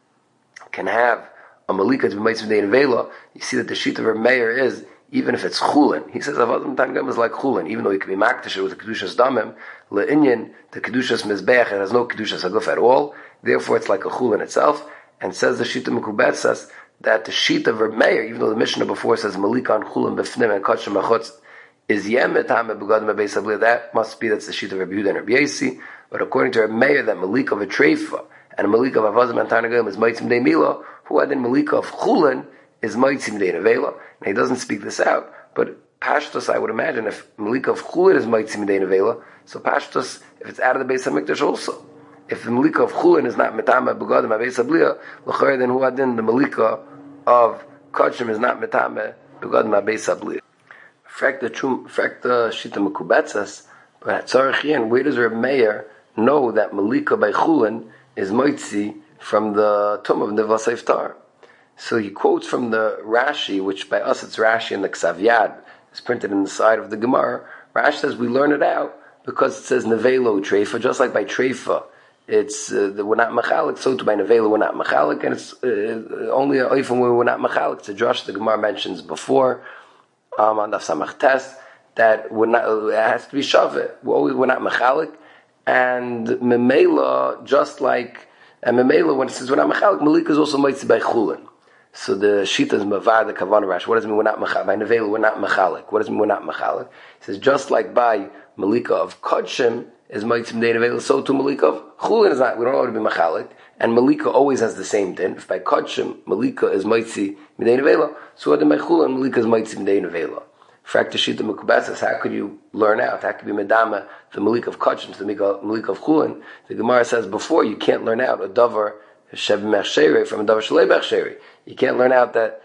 can have a malika to be mitzvah day nevela, you see that the sheet of Reb Meir is, even if it's chulin, he says avazim tangam is like chulin, even though he can be makdish with the kedushas damim, le'inyan, the kedushas mizbeach, it has no kedushas aguf at all, therefore it's like a chulin itself, and says the sheet of Mekubetzas that the sheet of Reb Meir, even though the Mishnah before says malika on chulin b'fnim and kodshim achutz, is yemet hame begadim beis abliya, that must be that's the sheet of Reb Yehuda and Reb Yesi, but according to Reb Meir, that malika of a treifa, and a malika of avazim and tarnagolim is mitzvah day mila, who had in malika of chulin is mitzvah day nevela. And he doesn't speak this out, but pashtus, I would imagine, if malika of chulin is mitzvah day nevela, so pashtus, if it's out of the Beis Hamikdash also. If the malika of chulin is not metama begadim beis abliya, l'chayr then who had in the malika of kodshim is not metama begadim beis abliya. Frak the chum, frak the shita Mekubetzas, but tzarich, where does Reb Meir know that malika by chulin is moitzi from the Tum of Nivlas Iftar? So he quotes from the Rashi, which by us it's Rashi and the Ksav Yad, is printed in the side of the Gemara. Rashi says we learn it out because it says Nevelo Treifa, just like by Treifa it's uh, we're not machalik. So to by nevela we're not machalik, and it's uh, only a oifim where we're not machalik. It's a drush the Gemara mentions before um, on the Samach Tes that we're not. It has to be shaveh. We're always we're not machalik, and memela just like and memela when it says we're not machalik, malika is also mitzvah by chulin. So the shita is mavar the kavanah rash. What does it mean we're not machalik? By nevela we're not machalik. What does it mean we're not machalik? It says just like by malika of kodshim is mitzvah day nevela, so to malika of chulin is not. We don't know how to be machalik, and malika always has the same din. If by kodshim malika is mitzvah day nevela, so by chulin malika is mitzvah day nevela. Frak the shita mekubetzes. How could you learn out? How could you be medama the malika of kodshim to the malika of chulin? The Gemara says before you can't learn out a davar shev mechsheri from a davar shalei bechsheri. You can't learn out that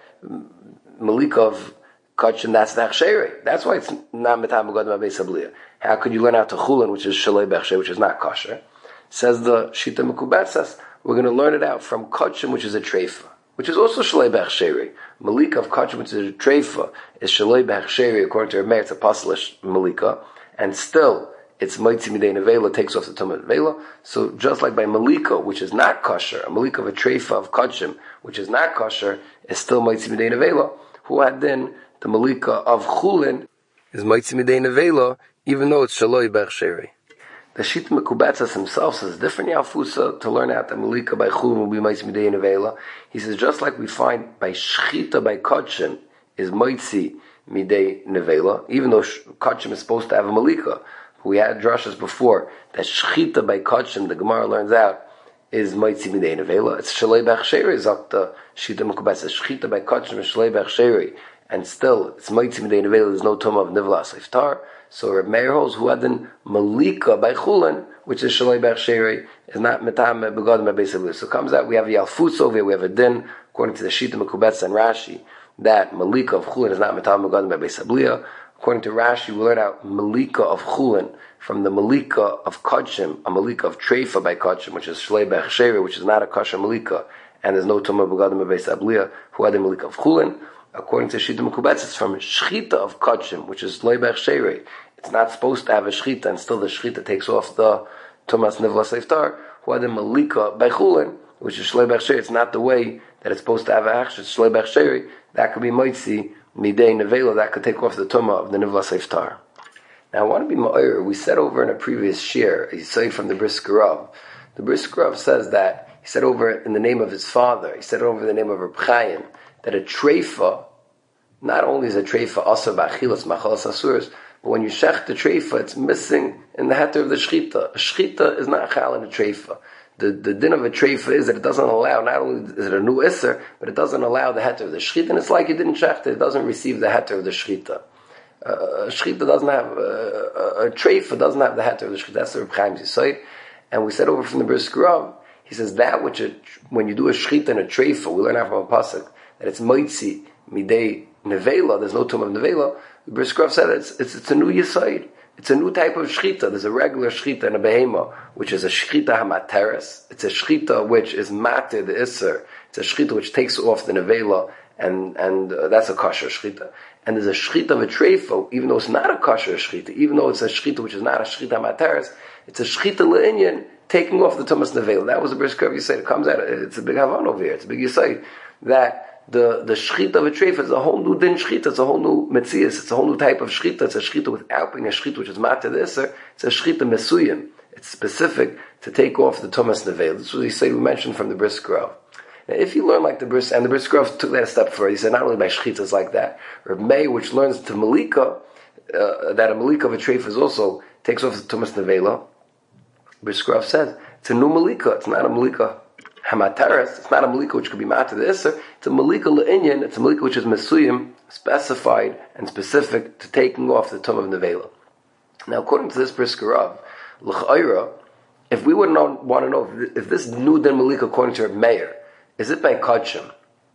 malika of kodshim that's the hechsheri. That's why it's not metam begodim abeis abliya. How could you learn out to chulin, which is shalei bechsheri, which is not kosher? Says the shita mekubetzes. We're going to learn it out from kodshim, which is a treifa, which is also shalei bechsheri. Malika of kodshim, which is a treifa, is shalei bechsheri according to Rameir. It's a paslish malika, and still it's mitzvah midei nevela, takes off the tumah nevela. So just like by malika, which is not kosher, a malika of a treifa of kodshim, which is not kosher, is still mitzvah midei nevela. Who had then the malika of chulin is mitzvah midei nevela, even though it's shaloi bechsheri. The Shita Mekubetzes himself says different Yafusa to learn out that malika by chulin will be mitzvah midei nevela. He says just like we find by shchita by kodshim is mitzvah midei nevela, even though kodshim is supposed to have a malika. We had drushes before that shchita by kodshim, the Gemara learns out, is mitzvah midei nevela. It's shalei bechsheri is up the Shita Mekubetzes. Shchita by kodshim is shalei bechsheri, and still it's mitzvah midei nevela. There's no tumah of nivlas iftar. So Reb Meir holds who had then malika by chulin, which is shalei bechsheri, is not metam begodim abeis abliya. So it comes out we have a yalfutz over here. We have a din according to the Shita Mekubetzes and Rashi that malika of chulin is not metam begodim abeis abliya. According to Rashi, we learn out malika of chulin from the malika of kodshim, a malika of treifa by kodshim, which is shlei bechsheri, which is not a kosher malika, and there's no tumah begadim abeis abliya, who had the malika of chulin. According to Shita Mekubetzes, it's from shchita of kodshim, which is shlei bechsheri. It's not supposed to have a shchita, and still the shchita takes off the tumas nivlas iftar, who had the malika by chulin, which is shlei bechsheri. It's not the way that it's supposed to have a hechsher, it's shlei bechsheri. That could be moitzi midei nevela, that could take off the tumah of the nivlas iftar. Now I want to be ma'ir. We said over in a previous shir, he said from the Brisker Rav. The Brisker Rav says that, he said over in the name of his father, he said over the name of Reb Chaim, that a treifa, not only is a treifa also ba'achilas machalas asuras, but when you shech the treifa, it's missing in the heter of the shchita. A shchita is not chal in a treifa. The, the din of a treifa is that it doesn't allow, not only is it a new isser, but it doesn't allow the heter of the shchita, and it's like you didn't shech it, it doesn't receive the heter of the shchita. Uh, a shchita doesn't have, uh, a, a treifa doesn't have the heter of the shchita. That's the Reb Chaim's Yisod. And we said over from the Brisker Rav, he says that which, a, when you do a shchita and a treifa, we learn out from a pasuk, that it's moitzi midei nevela, there's no tomb of nevela. The Brisker Rav said it's, it's, it's a new Yisod. It's a new type of shchita. There's a regular shchita and a behema, which is a shchita hamateres. It's a shchita which is matir the isser. It's a shchita which takes off the nevela, and and uh, that's a kosher shchita. And there's a shchita of a treifo, even though it's not a kosher shchita, even though it's a shchita which is not a shchita hamateres, it's a shchita le'inyan, taking off the tumas nevela. That was the Brisker Rav Yisod. It comes out, it's a big havan over here. It's a big Yisod. That The the shchita of a treif is a whole new din shchita. It's a whole new metzias. It's a whole new type of shchita. It's a shchita without being a shchita which is matir the iser. It's a shchita mesuyim. It's specific to take off the tumas nevel. This is what he said. We mentioned from the Brisker Rav. Now, if you learn like the Bris and the Brisker Rav took that a step further, he said not only by shchitas like that, Reb Meir, which learns to malika uh, that a malika of a treif is also takes off the tumas nevela. Brisker Rav says it's a new malika. It's not a malika hamateres. It's not a malika which could be matir the iser. It's a malika le'inyan. It's a malika which is mesuyim, specified and specific to taking off the tum of nevela. Now, according to this Brisker Rav, l'chayra, if we would not want to know if, if this new din malika, according to Reb Meir, is it by kodshim?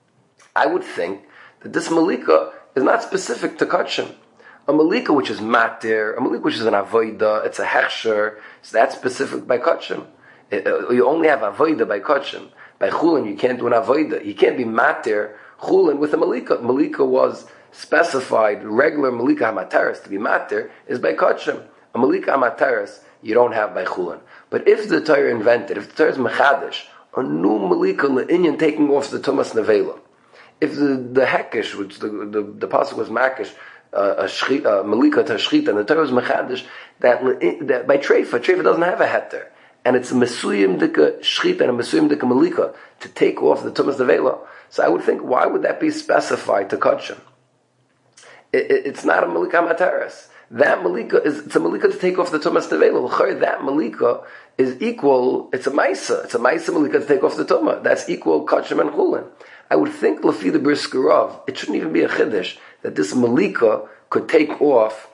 I would think that this malika is not specific to kodshim. A malika which is matir, a malika which is an avoida, it's a hechsher, so that's specific by kodshim. You only have avoida by kodshim. By chulin, you can't do an avoida. You can't be matir chulin with a malika. Malika was specified, regular malika hamateres to be matir is by kodshim. A malika hamateres you don't have by chulin. But if the Torah invented, if the Torah is mechadish, a new malika le'inyan taking off the tumas nevela, if the the hekesh, which the the, the pasuk was makish, uh, a shchi, uh, malika to shchita, and the Torah was mechadish, that that by treifa, treifa doesn't have a heter, and it's a mesuyim dika shchita and a mesuyim dika malika to take off the tumas nevela. So I would think, why would that be specified to kachim? It, it, it's not a malika materes. That malika is, it's a malika to take off the tumas nevela. That malika is equal, it's a maisa, it's a maisa malika to take off the tumah. That's equal kachim and chulin. I would think, lafi the briskarov, it shouldn't even be a chiddush that this malika could take off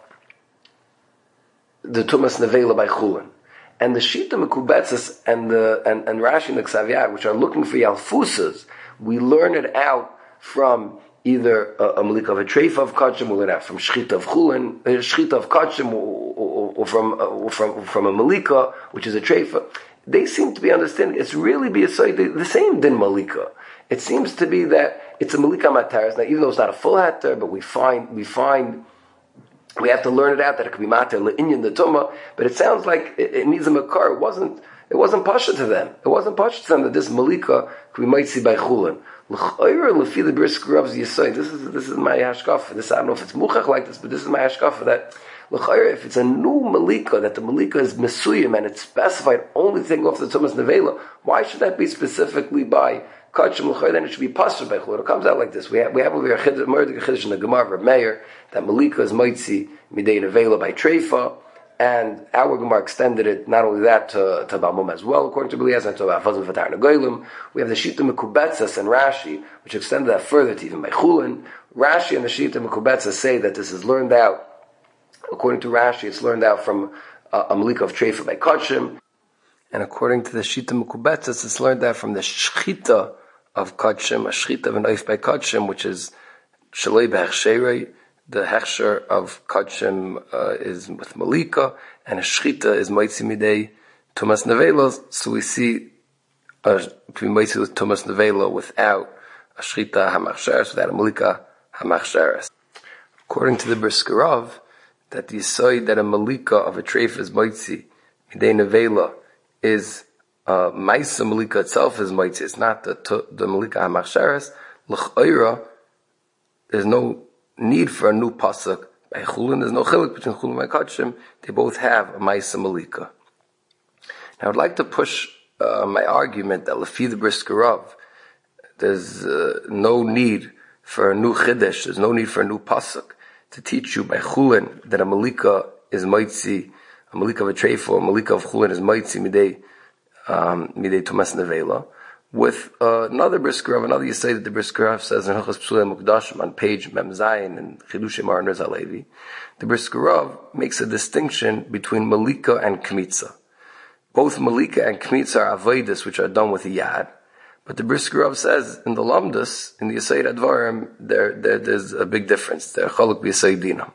the tumas nevela by chulin. And the shita mekubetzes and the and, and Rashi and the Ksav Yad, which are looking for yalfusas, we learn it out from either a, a malika of a treifa of kachim, we learn it out from shchita of chulin, uh, shchita of kachim, or, or, or from uh, or from from a malika, which is a treifa. They seem to be understanding it's really be a the, the same din malika. It seems to be that it's a malika mataris. Now, even though it's not a full hatter, but we find we find we have to learn it out that it could be matar le'inyan the tumah. But it sounds like it, it needs a makar. It wasn't. It wasn't pasha to them. It wasn't pasha to them that this malika we might see by chulin. L'chayr lefi the bris gravs yisay. This is this is my hashkafa. This I don't know if it's muchach like this, but this is my hashkafa that l'chayr, if it's a new malika, that the malika is mesuyim and it's specified only thing off the tumas nevela, why should that be specifically by kachim l'chayr? Then it should be pasha by chulin. It comes out like this. We have we have over here a chiddush in the Gemara of Meir that malika is mitzi midei nevela by treifa. And our Gemara extended it, not only that, to, to Balmum as well, according to Beliaz, and to Afazim Fatar Nagoylim. We have the Shita Mekubetzes and Rashi, which extended that further to even by Chulin. Rashi and the Shita Mekubetzes say that this is learned out, according to Rashi, it's learned out from uh, a Malika of Treifa by Kachim. And according to the Shita Mekubetzes, it's learned out from the Shchita of Kachim, a Shchita of an Oif by Kachim, which is Shalei B'Hechsherei. The hechsher of kachim uh, is with malika, and a shchita is moitzi midei tumas nevelos. So we see uh, to be moitzi with tumas nevelo without a shchita hamachsheres, without a malika hamachsheres. According to the Briskarov, that the yisoid that a malika of a treif is moitzi midei nevela is uh, maisa malika itself is moitzi. It's not the the malika hamachsheres. L'chayra, there's no need for a new pasuk. By chulin, there's no chilik between chulin and kachim. They both have a ma'isa malika. Now, I'd like to push uh, my argument that lefi the briskarov, there's uh, no need for a new chiddush. There's no need for a new pasuk to teach you by chulin that a malika is maitzi, a malika of a treifo, a malika of chulin is maitzi midei um, midei tumas nevela. With uh, another briskarov, another yisay that the briskarov says in Hilchos Psulei Mukdashim on page Mem Zayin and Chidushei Maran Rez Halevi, the briskarov makes a distinction between malika and kmitza. Both malika and kmitza are avodas which are done with a yad, but the briskarov says in the lamdas, in the yisay advarim, there, there there's a big difference. They're chaluk b'yisay dinam.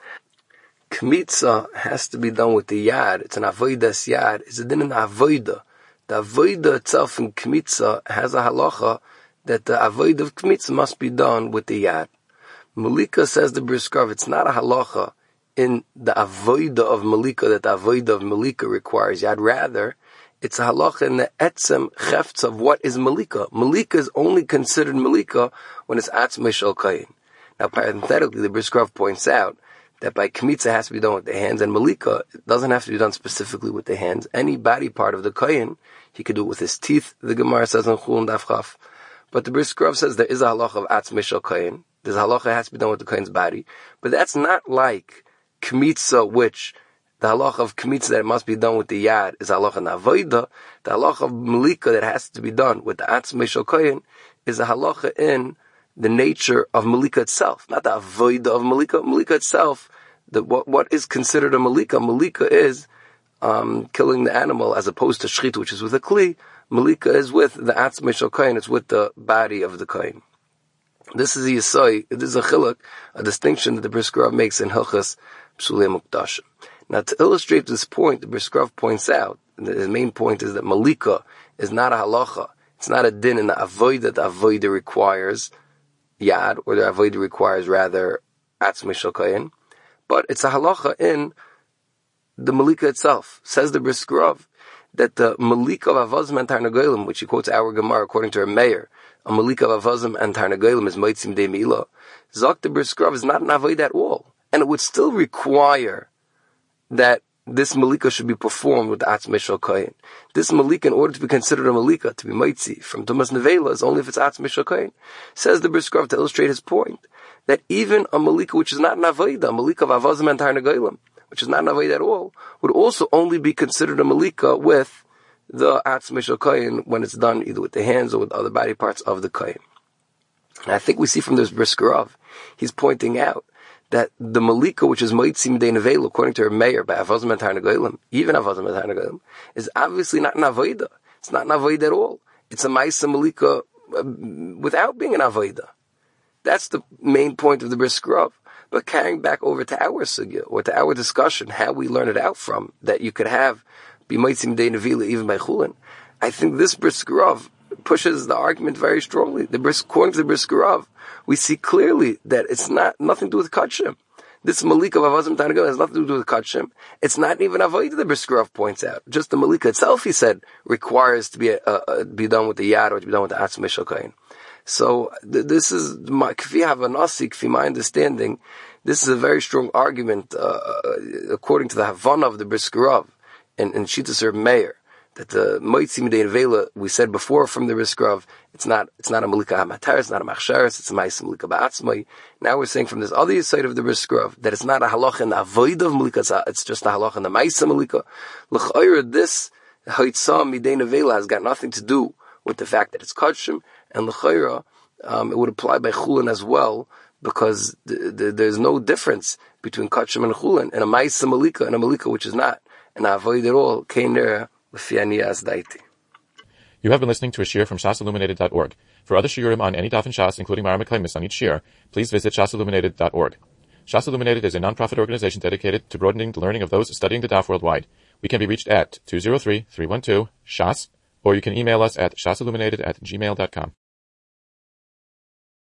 Kmitza has to be done with the yad. It's an avodas yad. It's a din in avodah. The avodah itself in kmitza has a halacha that the avodah of kmitza must be done with the yad. Malika says the briskarov, it's not a halacha in the avodah of malika that the avodah of malika requires yad. Rather, it's a halacha in the etzem chefts of what is malika. Malika is only considered malika when it's atzmei shel kayin. Now, parenthetically, the briskarov points out that by kmitza it has to be done with the hands, and malika, it doesn't have to be done specifically with the hands. Any body part of the kohen, he could do it with his teeth, the Gemara says in Chulun Daf Chaf. But the Briskarov says there is a halacha of atzmei shel kohen. There's a halacha that has to be done with the kohen's body. But that's not like kmitza, which the halacha of kmitza that it must be done with the yad is halacha navoida. The halacha of malika that has to be done with the atzmei shel kohen is a halacha in the nature of malika itself, not the avoida of malika. Malika itself, the, what, what is considered a malika? Malika is um, killing the animal as opposed to shchita, which is with a kli. Malika is with the atzmei shel kohen, it's with the body of the kohen. This is a yisai, this is a chiluk, a distinction that the Briskarov makes in Hilchos Psulei Mukdashim. Now, to illustrate this point, the Briskarov points out, and the main point is that malika is not a halacha. It's not a din in the avoid that the avoida requires yad, or the avoida requires rather atzmei shel kohen, but it's a halacha in the malika itself. Says the Briskarov that the Malika of Avazim and Tarnagolim, which he quotes our Gemara according to her mayor, a Malika of Avazim and Tarnagolim is Moitzim de Mila. Zok the Bris Krav is not an Avoid at all. And it would still require that this Malika should be performed with the Atz Mishal Kohen. This Malika, in order to be considered a Malika, to be Moitzi, from Tumas Nevela, is only if it's Atz Mishal Kohen. Says the Bris Krav to illustrate his point, that even a Malika which is not an Avoid, a Malika of Avazim and Tarnagolim, which is not an Avoid at all, would also only be considered a Malika with the Atz Mishal Kohen when it's done either with the hands or with other body parts of the Kohen. And I think we see from this Bris Krav, he's pointing out that the Malika, which is Moitzim de Nevela, according to her mayor, by Avazim and Tarnagolim, even Avazim and Tarnagolim, is obviously not an Avoida. It's not an Avoida at all. It's a Maisa Malika uh, without being an Avoida. That's the main point of the Bris Krav. But carrying back over to our sugya, or to our discussion, how we learn it out from, that you could have be Moitzim de Nevela even by Chulin, I think this Bris Krav pushes the argument very strongly. The bris, according to the Bris Krav, we see clearly that it's not nothing to do with Kachim. This Malika of Avazim Tarnagolim has nothing to do with Kachim. It's not even Avodah, the Bris Krav points out. Just the Malika itself, he said, requires to be uh, uh, be done with the Yad or to be done with the Atz Mishal Kohen. So th- this is my kfi havanasi, kfi my understanding. This is a very strong argument uh, according to the Havana of the Bris Krav and and Shittas Reb Meir, that the Moitzim de Nevela, we said before from the Bris Krav, it's not, it's not a Malika HaMatar, it's not a Machsharis, it's a Ma'is Malika Ba'atzmai. Now we're saying from this other side of the Bris Krav, that it's not a halach in the avoid of Malika, it's just a halach in the Ma'is Malika. L'chayr, this Haitzah Midei Nevela has got nothing to do with the fact that it's Kachim, and L'chayr, um, it would apply by Chulin as well, because the, the, there's no difference between Kachim and Chulin, and a Ma'is Malika and a Malika which is not an avoid at all, came there. You have been listening to a shiur from shas illuminated dot org. For other shiurim on any daf in Shas, including Mara Mekaymis on each shiur, please visit shas illuminated dot org. Shas Illuminated is a non-profit organization dedicated to broadening the learning of those studying the daf worldwide. We can be reached at two zero three, three one two, shas, or you can email us at shasilluminated at gmail dot com.